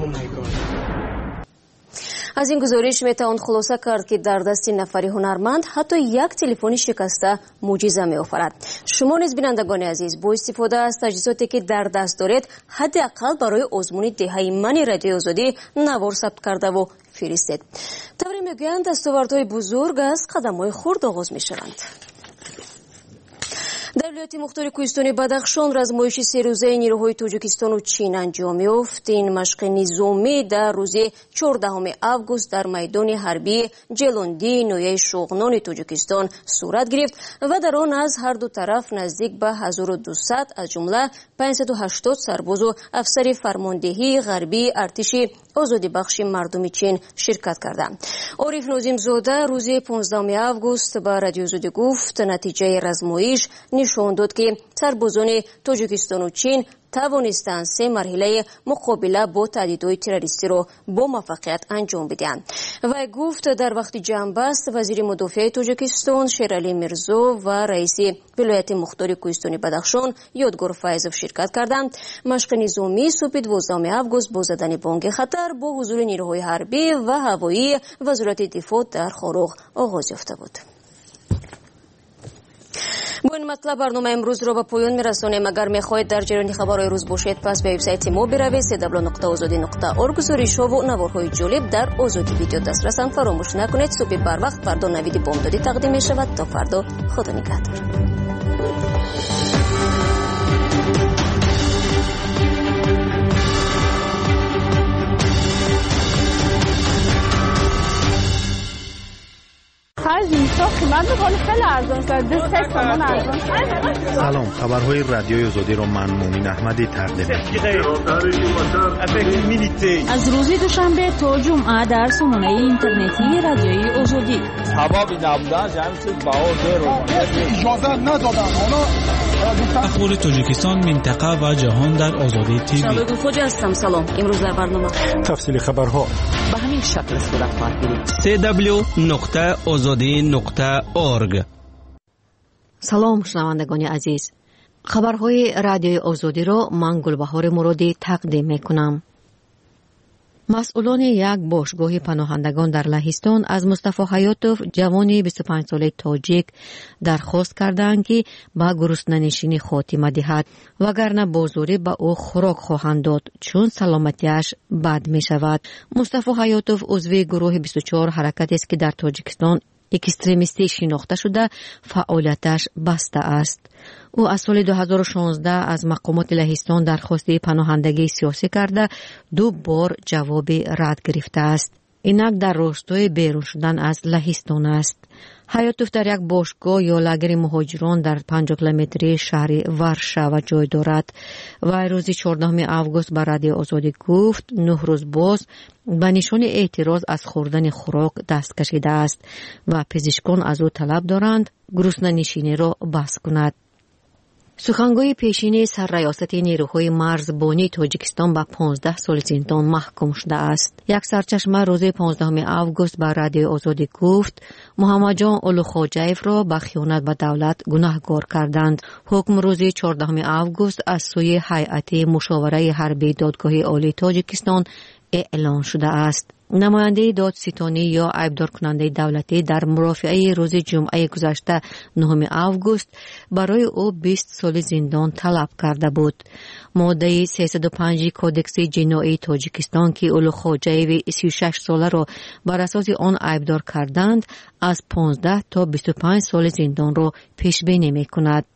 از این گزارش میتوان خلاصه کرد که در دست نفری هنرمند حتی یک تلفن شکسته معجزه می‌آفرد. شما نیز بینندگان عزیز با استفاده از تجهیزاتی که در دست دارید حداقل برای آزمون دهه من رادیو آزادی نوار ثبت کرده و فرستید. طوری میگویند دستاوردهای بزرگ از قدم‌های خرد آغاز می‌شوند. در ولایت مختار کوهستان بدخشان رزمایش 3 روزه نیروهای تاجیکستان و چین انجام یافت. این مشق نظامی در روز 14 آگوست در میدان حربی جلوندی نویه شغنان تاجیکستان صورت گرفت و در آن از هر دو طرف نزدیک به 1200 از جمله 580 سرباز و افسر فرماندهی غربی ارتش آزادی بخش مردم چین شرکت کردند. عارف ناظم زاده روز 15 آگوست به رادیو آزادی گفت نتیجه رزمایش نشان داد که سربازان تاجیکستان و چین توانستند 3 مرحله مقابله با تهدیدهای تروریستی را با موفقیت انجام بدهند. و گفت در وقت جنگ بست وزیر مدافع تاجیکستان شیرعلی میرزا و رئیس ولایت مختار کوهستان بدخشان یادگار فیضوف شرکت کردند. مشق نظامی صبح 12 آگوست با زدن بانگ خطر با حضور نیروهای حربی و هوایی وزارت دفاع در خاروغ آغاز یافته بود. با این مطلب برنامه امروز را به پایان میرسانیم. اگر میخواهید در جریان خبرهای روز باشید پس به وبسایت ما بروید www.azadi.org. گزارش‌ها و نوارهای جالب در آزادی ویدیو دسترسند. فراموش نکنید صبح بر وقت فردا نوید بامدادی تقدیم می شود. تا فردا خدا نگهدار. سلام، خبرهای رادیوی آزادی را من مومن احمدی تقدیم می‌کنم. از روز دوشنبه تا جمعه در سامانه اینترنتی رادیوی آزادی. اخبار تاجیکستان، منطقه و جهان در آزادی تیوی. شبکه خوج هستم. سلام. امروز در برنامه تفصیل خبرها به همین شکل صورت خواهد گرفت. www.azadi.org. سلام شنوندگان عزیز. خبرهای رادیوی آزادی را من گلبهار مرادی تقدیم میکنم. مسئولان یک باشگاه پناهندگان در لهستان از مصطفی حیاتوف جوان 25 ساله تاجیک درخواست کردند که به گرسنه‌نشینی خاتمه دهد وگرنه بازوری به او خوراک خواهند داد چون سلامتیش بد می شود. مصطفی حیاتوف عضو گروه 24 حرکت است که در تاجیکستان اکستریمیستی شناخته شده فعالیتش بسته است. او از سال 2016 از مقامات لهستان درخواست پناهندگی سیاسی کرده 2 بار جواب رد گرفته است. اینک در راستای بیرون شدن از لهستان است. حیاتوف در یک باشگاه یا لاگر مهاجران در 50 کیلومتری شهر ورشاو جای دارد و روز 14 آگوست به رادیو آزادی گفت 9 روز باز به نشان اعتراض از خوردن خوراک دست کشیده است و پزشکان از او طلب دارند گرسنه‌نشینی را بس کند. سخنگوی پیشین سرریاست نیروهای مرزبانی تاجیکستان به 15 سال زندان محکوم شده است. یک سرچشمه روز 15 آگوست به رادیو آزادی گفت محمد جان اولوخوجایف را به خیانت به دولت گناهکار کردند. حکم روز 14 آگوست از سوی هیئت مشاوره حربی دادگاه عالی تاجیکستان اعلان شده است. نماینده دادستانی یا عیبدار کننده دولتی در مرافعه روز جمعه گذشته 9 آگوست برای او 20 سال زندان طلب کرده بود. ماده 305 کودکس جنایی تاجیکستان که اولوخوجایف 36 ساله را بر اساس آن عیبدار کردند از 15 تا 25 سال زندان را پیش بینی می‌کند.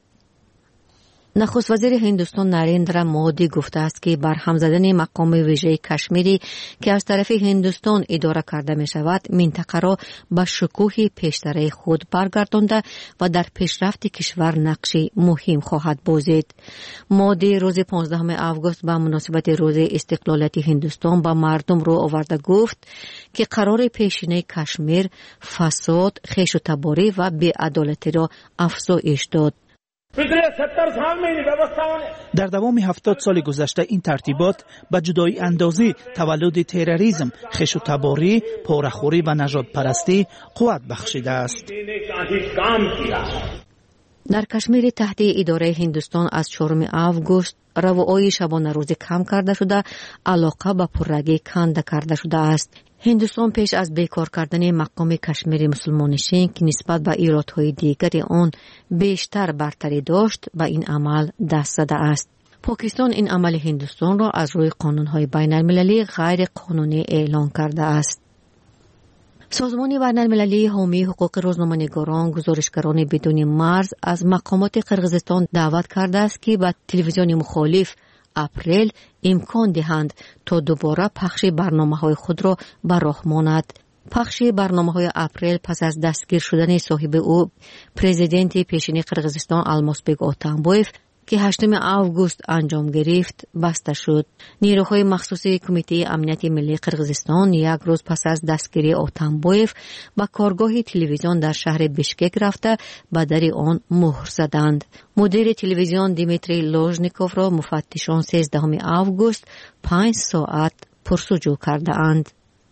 نخست وزیر هندوستان نریندرا مودی گفته است که برهم زدن مقام ویژه کشمیری که از طرف هندوستان اداره کرده می شود منطقه را به شکوه پیشتر خود برگردانده و در پیشرفت کشور نقشی مهم خواهد بازید. مودی روز 15 آگوست به مناسبت روز استقلالیت هندوستان به مردم رو آورده گفت که قرار پیشینه کشمیر فساد، خیش و تباری و بی‌عدالتی را افزایش داد. در دوام 70 سال گذشته این ترتیبات به جدایی اندازی تولد تروریسم، خش و تباری، پاره‌خوری و نژاد پرستی قوت بخشیده است. در کشمیر تحت اداره هندوستان از 4 آگوست رواهای شبانه روزی کم کرده شده، علاقه به پررگی کنده کرده شده است. هندوستان پیش از بیکار کردن مقام کشمیر مسلمانشین که نسبت به ایرادهای دیگر آن بیشتر برتری داشت به این عمل دست زده است. پاکستان این عمل هندوستان را از روی قانونهای بین المللی غیر قانونی اعلان کرده است. سازمان بین‌المللی حامی حقوق روزنامه‌نگاران گزارشگران بدون مرز از مقامات قرقیزستان دعوت کرده است که به تلویزیون مخالف اپریل امکان دهند تا دوباره پخش برنامه‌های خود را به راه ماند. پخش برنامه‌های اپریل پس از دستگیر شدن صاحب او پرزیدنت پیشین قرقیزستان المازبек اتنبویف که 8 آگوست انجام گرفت بسته شد. نیروهای مخصوص کمیته امنیت ملی قرقیزستان یک روز پس از دستگیری اتنبویف به کارگاه تلویزیون در شهر بشکک رفته به در آن مهر زدند. مدیر تلویزیون دیمیتری لوژنیکوف را مفتشان 13 آگوست 5 ساعت پرسجو کرده اند.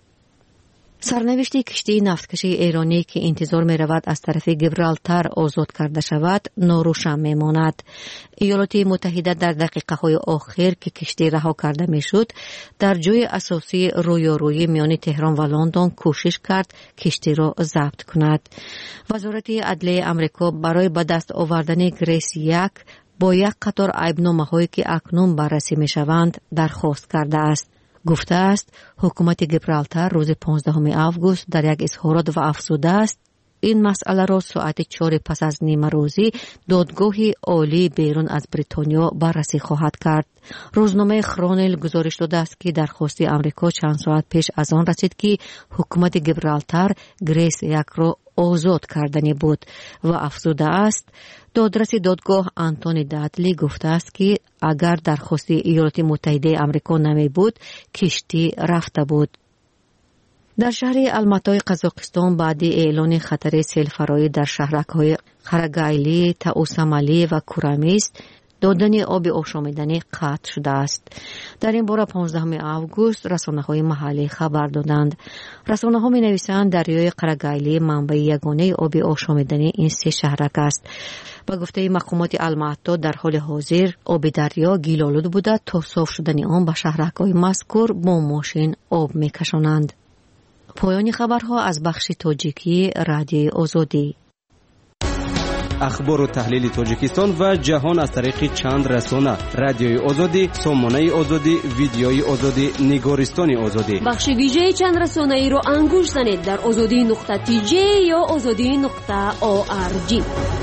سرنوشت کشتی نفتکشی ایرانی که انتظار می رود از طرف گیبرالتار آزاد کرده شود ناروشن می ماند. ایالات متحده در دقیقه های آخر که کشتی رها کرده می شد در جای اساسی رویارویی میان تهران و لندن کوشش کرد کشتی را ضبط کند. وزارت عدلیه امریکا برای به دست آوردن گریس یک با یک قطار عیبنامه هایی که اکنون بررسی می شوند درخواست کرده است. گفته است حکومت گیبرالتار روز 15 آگوست در یک اظهارات و افزوده است این مسئله را ساعت 4 پس از نیمه روزی دادگاه عالی بیرون از بریتانیا بررسی خواهد کرد. روزنامه خرونل گزارش داده است که درخواست امریکا چند ساعت پیش از آن رسید که حکومت گیبرالتار گریس یک را آزاد کردنی بود و افزوده است دادرس دادگاه آنتونی دادلی گفته است که اگر درخواست ایالات متحده آمریکا نمی بود کشتی رفته بود. در شهر الماتای قزاقستان بعد اعلان خطر سیل فرایی در شهرک‌های خرگایلی، تاوسامالی و کورامیست دادن آب آشامیدنی قطع شده است. در این باره 15 آگوست رسانه‌های محلی خبر دادند. رسانه‌ها می‌نویسند دریای قرگایلی منبع یگانه آب آشامیدنی این سه شهرک است. با گفته مقامات الماتا در حال حاضر آب دریا گیل‌آلود بوده تا صاف شدن آن به شهرک‌های مذکور با ماشین آب می‌کشانند. پایان خبرها از بخش تاجیکی رادیوی آزادی. اخبار و تحلیل تاجیکستان و جهان از طریق چند رسانه: رادیوی آزادی، سامانه آزادی، ویدیوی آزادی، نگارستان آزادی. بخش ویژه چند رسانه ای رو انگوش زنید در azadi.tj یا azadi.org.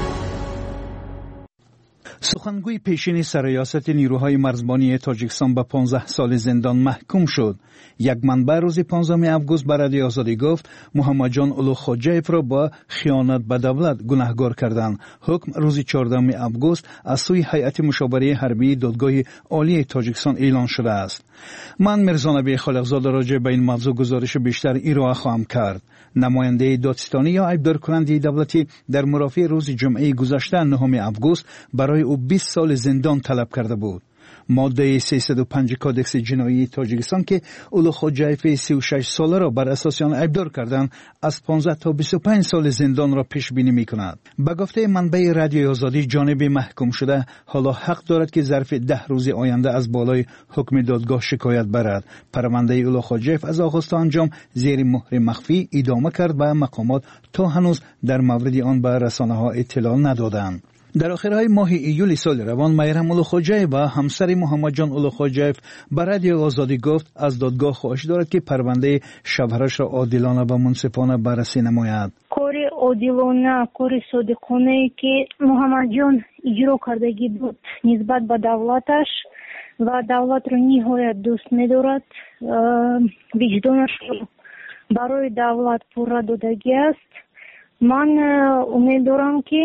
سخنگوی پیشین سرریاست نیروهای مرزبانی تاجیکستان به 15 سال زندان محکوم شد. یک منبع روز 15 آگوست به رادیوی آزادی گفت محمد جان اولو خوجایف را با خیانت به دولت گناهکار کردند. حکم روز 14 آگوست از سوی هیئت مشاوره حربی دادگاه عالی تاجیکستان اعلان شده است. من میرزا نبی خالقزاده راجع به این موضوع گزارش بیشتر ارائه خواهم کرد. نماینده دادستانی یا عیبدار کننده دولتی در مرافعه روز جمعه گذشته 9 آگوست برای او 20 سال زندان طلب کرده بود. ماده 305 کادکس جنایی تاجیکستان که اولو خوجایف 36 ساله را بر اساس آن عیبدار کردند از 15 تا 25 سال زندان را پیش بینی می‌کند. به گفته منبع رادیوی آزادی جانب محکوم شده حالا حق دارد که ظرف 10 روز آینده از بالای حکم دادگاه شکایت برد. پرونده اولو خوجایف از آغاز تا انجام زیر مهر مخفی ادامه کرد و مقامات تا هنوز در مورد آن به رسانه‌ها اطلاع ندادند. در آخرهای ماه ایول سال روان میرم اولو خوجایف و همسر محمد جان اولو خوجایف به رادیوی آزادی گفت از دادگاه خواهش دارد که پرونده شوهرش را عادلانه و منصفانه بررسی نماید. کار عادلانه، کار صادقانه که محمد جان اجرا کردگی بود نسبت به دولتش و دولت را نهایت دوست می‌دارد، وجدانش برای دولت پورا دادگی است. من امیدوارم که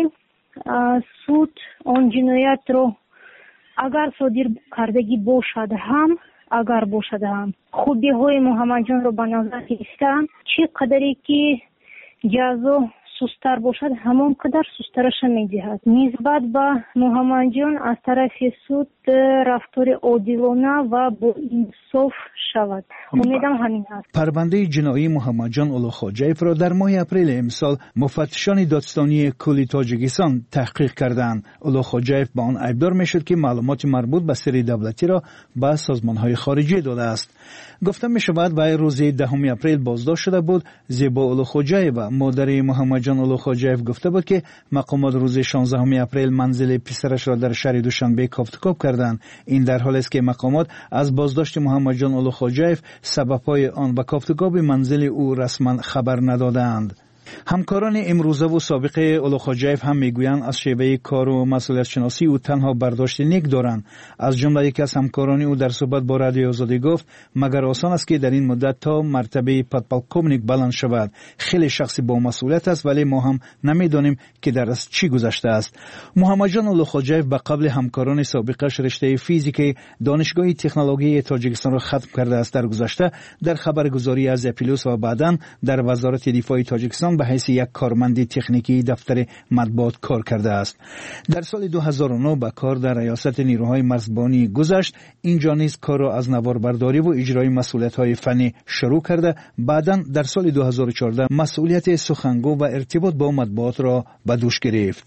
суд он ҷиноятро агар содир кардагӣ бошад ҳам агар бошад ҳам хубиҳои муҳаммадҷонро ба назар гирифта чӣ қадаре ки ҷазо сустар бошад ҳамон қадар сустараша медиҳад. нисбат ба муҳаммадҷон аз тарафи суд рафтори одилона ва боинсоф шавад. امیدم همین است. پرونده جنایی محمد جان اولو خوجایف را در ماه اپریل امسال مفتشان دادستانی کل تاجیکستان تحقیق کردند. اولو خوجایف با آن عیبدار میشد که معلومات مربوط به سری دولتی را به سازمان‌های خارجی داده است. گفته می شود وی روز 10 اپریل بازداشت شده بود. زیبا اولو خوجایف و مادر محمد جان اولوخوجاєв گفته بود که مقامات روز 16 اپریل منزل پسرش را در شهر دوشنبه کافتکاب کردند. این در حالی است که مقامات از بازداشت محمد جان اولوخوجاєв سبب‌های آن و کافتکاب منزل او رسما خبر ندادند. همکاران امروزه و سابقه اولوخوجاєв هم میگویند از شیوه کار و مسئولیت شناسی او تنها برداشت نیک دارند. از جمله یکی از همکاران او در صحبت با رادیوی آزادی گفت مگر آسان است که در این مدت تا مرتبه پادپولکومنیک بلند شود؟ خیلی شخصی با مسئولیت است، ولی ما هم نمیدانیم که در از چی گذشته است. محمد جان اولوخوجاєv به قبل همکاران سابقش رشته فیزیک دانشگاه تکنولوژی تاجیکستان را ختم کرده است. در گذشته در خبرگزاری از اپیلوس و بعداً در وزارت دفاع تاجیکستان به حیث یک کارمند تکنیکی دفتر مطبوعات کار کرده است. در سال 2009 به کار در ریاست نیروهای مرزبانی گذشت. اینجا نیز کار را از نواربرداری و اجرای مسئولیت‌های فنی شروع کرده. بعداً در سال 2014 مسئولیت سخنگو و ارتباط با مطبوعات را به دوش گرفت.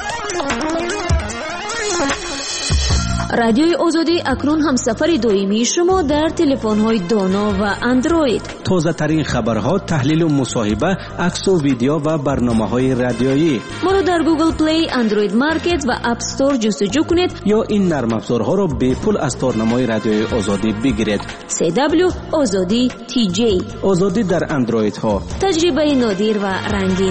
رادیوی آزادی اکنون همسفر دائمی شما در تلفن‌های دانا و اندروید. تازه ترین خبرها، تحلیل و مصاحبه، عکس و ویدیو و برنامه‌های رادیویی. ما را در گوگل پلی، اندروید مارکت و اپ استور جستجو کنید یا این نرم افزارها را به پول از تارنمای رادیوی آزادی بگیرید. CW آزادی TJ آزادی در اندروید ها. تجربه نادر و رنگین.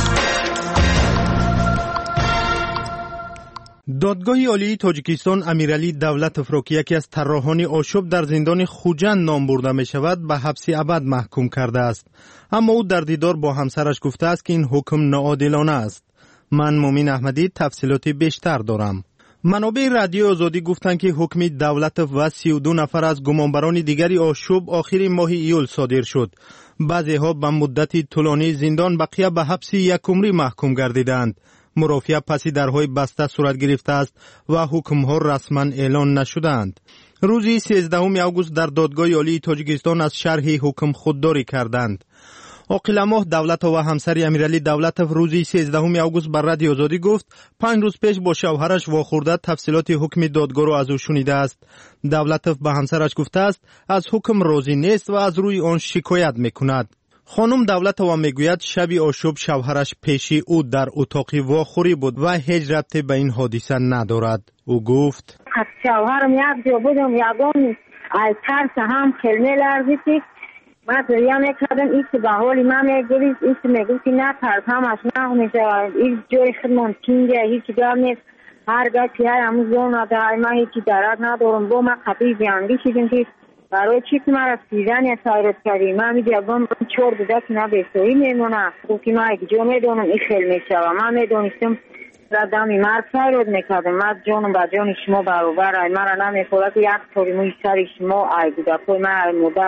دادگاه عالی تاجیکستان امیرعلی دولتوف را که یکی از طراحان آشوب در زندان خوجند نام برده می شود به حبس ابد محکوم کرده است. اما او در دیدار با همسرش گفته است که این حکم ناعادلانه است. من مومین احمدی تفصیلاتی بیشتر دارم. منابع رادیو آزادی گفتند که حکم دولتوف و 32 نفر از گمانبران دیگری آشوب آخر ماه ایول صادر شد. بعضی ها به مدتی طولانی زندان، بقیه به حبس یک عمری محکوم گردیدند. مرافعه پسی درهای بسته صورت گرفته است و حکم‌ها رسما اعلان نشدند. روز 13 آگوست در دادگاه عالی تاجیکستان از شرح حکم خودداری کردند. عاقل ماه دولت و همسر امیرعلی دولتوف روز 13 آگوست بر رادیو آزادی گفت 5 روز پیش با شوهرش واخورده تفصیلات حکم دادگاه را از او شنیده است. دولتوف به همسرش گفته است از حکم راضی نیست و از روی آن شکایت میکند. خانم دولتوف میگوید شب آشوب شوهرش پیش او در اتاق واخوری بود و هیچ ربطی به این حادثه ندارد. او گفت شوهرم یک جا بودم، یگان از ترس هم خیلی لرزید. من دریا میکردم این که به حالی من میگوید این که میگوید نه ترس همش نه میشود. این جای خودمان تینگه هیچی دار نیست. هرگاه که همون زون داره من هیچی درد ندارم. با من خطی بیانگی شدیم که برای چی که من را سیزن یا سایرت کردیم. من میگه اگم 4 دوده که نبیستوی میمونه. گفتی من اگه جو میدونم این خیلی میشوه. من میدونستم را دمی مرد سایرت میکردم. من جانم با جان شما برابر ای من را نمیخورد یک طوری موی سر شما ای بوده پای من مدر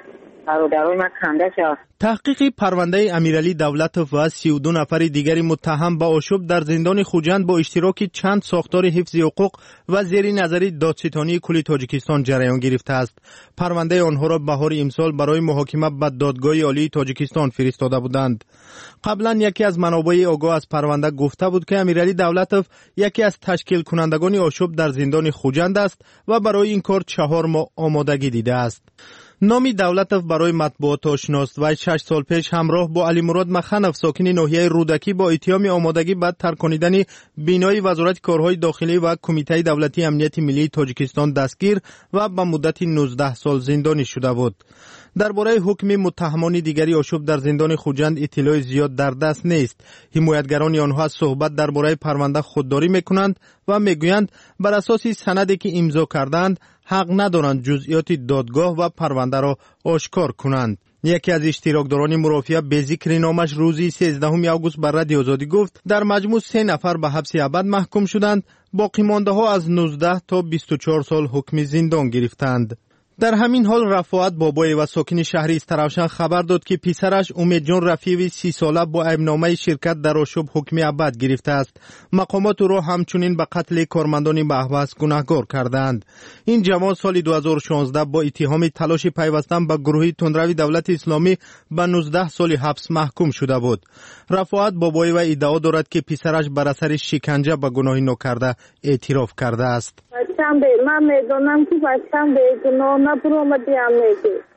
برادرای من کنده شد. تحقیق پرونده امیرعلی دولتوف و 32 نفر دیگری متهم به آشوب در زندان خوجند با اشتراک چند ساختار حفظ حقوق و زیر نظر دادستانی کل تاجیکستان جریان گرفته است. پرونده آنها را بهار امسال برای محاکمه به دادگاه عالی تاجیکستان فرستاده بودند. قبلا یکی از منابع آگاه از پرونده گفته بود که امیرعلی دولتوف یکی از تشکیل کنندگان آشوب در زندان خوجند است و برای این کار 4 ماه آمادگی دیده است. نامی دولتوف برای مطبوعات آشناست و 6 سال پیش همراه با علی مراد مخنف ساکن ناحیه رودکی با اتهام آمادگی به ترکاندن بینای وزارت کارهای داخلی و کمیته دولتی امنیت ملی تاجیکستان دستگیر و به مدت 19 سال زندانی شده بود. درباره حکم متهمان دیگری آشوب در زندان خوجند اطلاع زیاد در دست نیست. حمایتگران آنها از صحبت درباره پرونده خودداری میکنند و میگویند بر اساس سندی که امضا کردند حق ندارند جزئیات دادگاه و پرونده را آشکار کنند. یکی از اشتراکداران مرافعه به ذکر نامش روز 13 آگوست بر رادیو آزادی گفت در مجموع 3 نفر به حبس ابد محکوم شدند. باقی مانده ها از 19 تا 24 سال حکم زندان گرفتند. در همین حال رفاعت بابای و ساکن شهر استراوشن خبر داد که پسرش امید جان رفیعی 30 ساله با عیبنامه شرکت در آشوب حکم ابد گرفته است. مقامات او را همچنین به قتل کارمندان محبس گناهکار کردند. این جوان سال 2016 با اتهام تلاش پیوستن به گروه تندروی دولت اسلامی به 19 سال حبس محکوم شده بود. رفاعت بابای و ادعا دارد که پسرش بر اثر شکنجه به گناه ناکرده اعتراف کرده است. من میدونم که بچم به گناه نبرامدی هم میگه.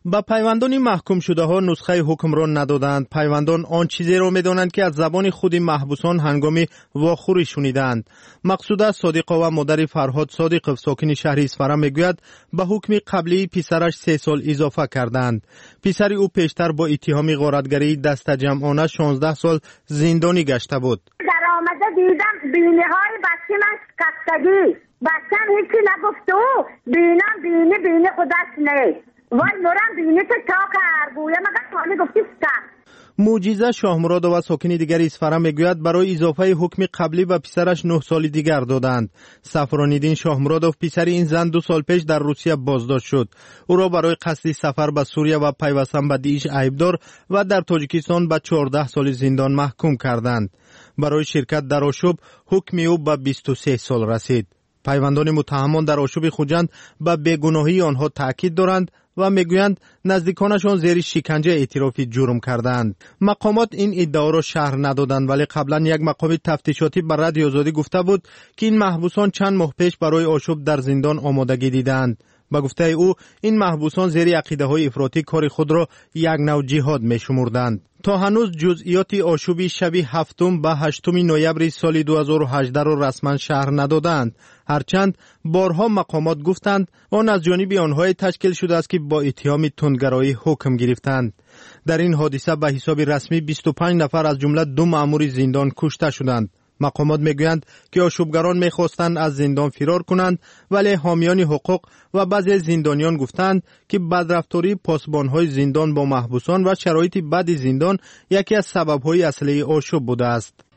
با پیوندان محکوم شده ها نسخه حکم را ندادند. پیوندان آن چیزی را می‌دانند که از زبان خود محبوسان هنگام واخوری شنیدند. مقصوده صادقه و مادر فرهاد صادقов ساکن شهر اصفهان میگوید به حکم قبلی پسرش 3 سال اضافه کردند. پسر او پیشتر با اتهام غارتگری دست جمعانه 16 سال زندانی گشته بود. در آمده دیدم بینی‌های بچه من شکستگی، بچه‌م هیچی نگفت و بینم بینی خودش نه. وای نورم بینی تو چاک ارگویه مگه تانی گفتی سکت. معجزه شاهمرادова ساکن دیگر اصفهان میگوید برای اضافه حکم قبلی و پسرش 9 سال دیگر دادند. صفرانیدین شاهمرادov پسر این زن 2 سال پیش در روسیه بازداشت شد. او را برای قصد سفر به سوریه و پیوستن به داعش عیبدار و در تاجیکستان به 14 سال زندان محکوم کردند. برای شرکت در آشوب حکم او به 23 سال رسید. پیوندان متهمان در آشوب خوجند به بیگناهی آنها تاکید دارند و میگویند نزدیکانشان زیر شکنجه اعتراف جرم کردند. مقامات این ادعا را شرح ندادند، ولی قبلا یک مقام تفتیشاتی بر رادیو آزادی گفته بود که این محبوسان چند ماه پیش برای آشوب در زندان آمادگی دیدند. با گفته او این محبوسان زیر عقیده های افراطی کار خود را یک نوع جهاد می شمردند. تا هنوز جزئیات آشوب شب 7 به 8 نوامبر سال 2018 را رسما شرح ندادند، هرچند بارها مقامات گفتند آن از جانب آنهای تشکیل شده است که با اتهام تندگرایی حکم گرفتند. در این حادثه به حساب رسمی 25 نفر از جمله 2 مأمور زندان کشته شدند. مقامات میگویند که آشوبگران میخواستند از زندان فرار کنند، ولی حامیان حقوق و بعضی زندانیان گفتند که بدرفتاری پاسبانهای زندان با محبوسان و شرایط بد زندان یکی از سببهای اصلی آشوب بوده است.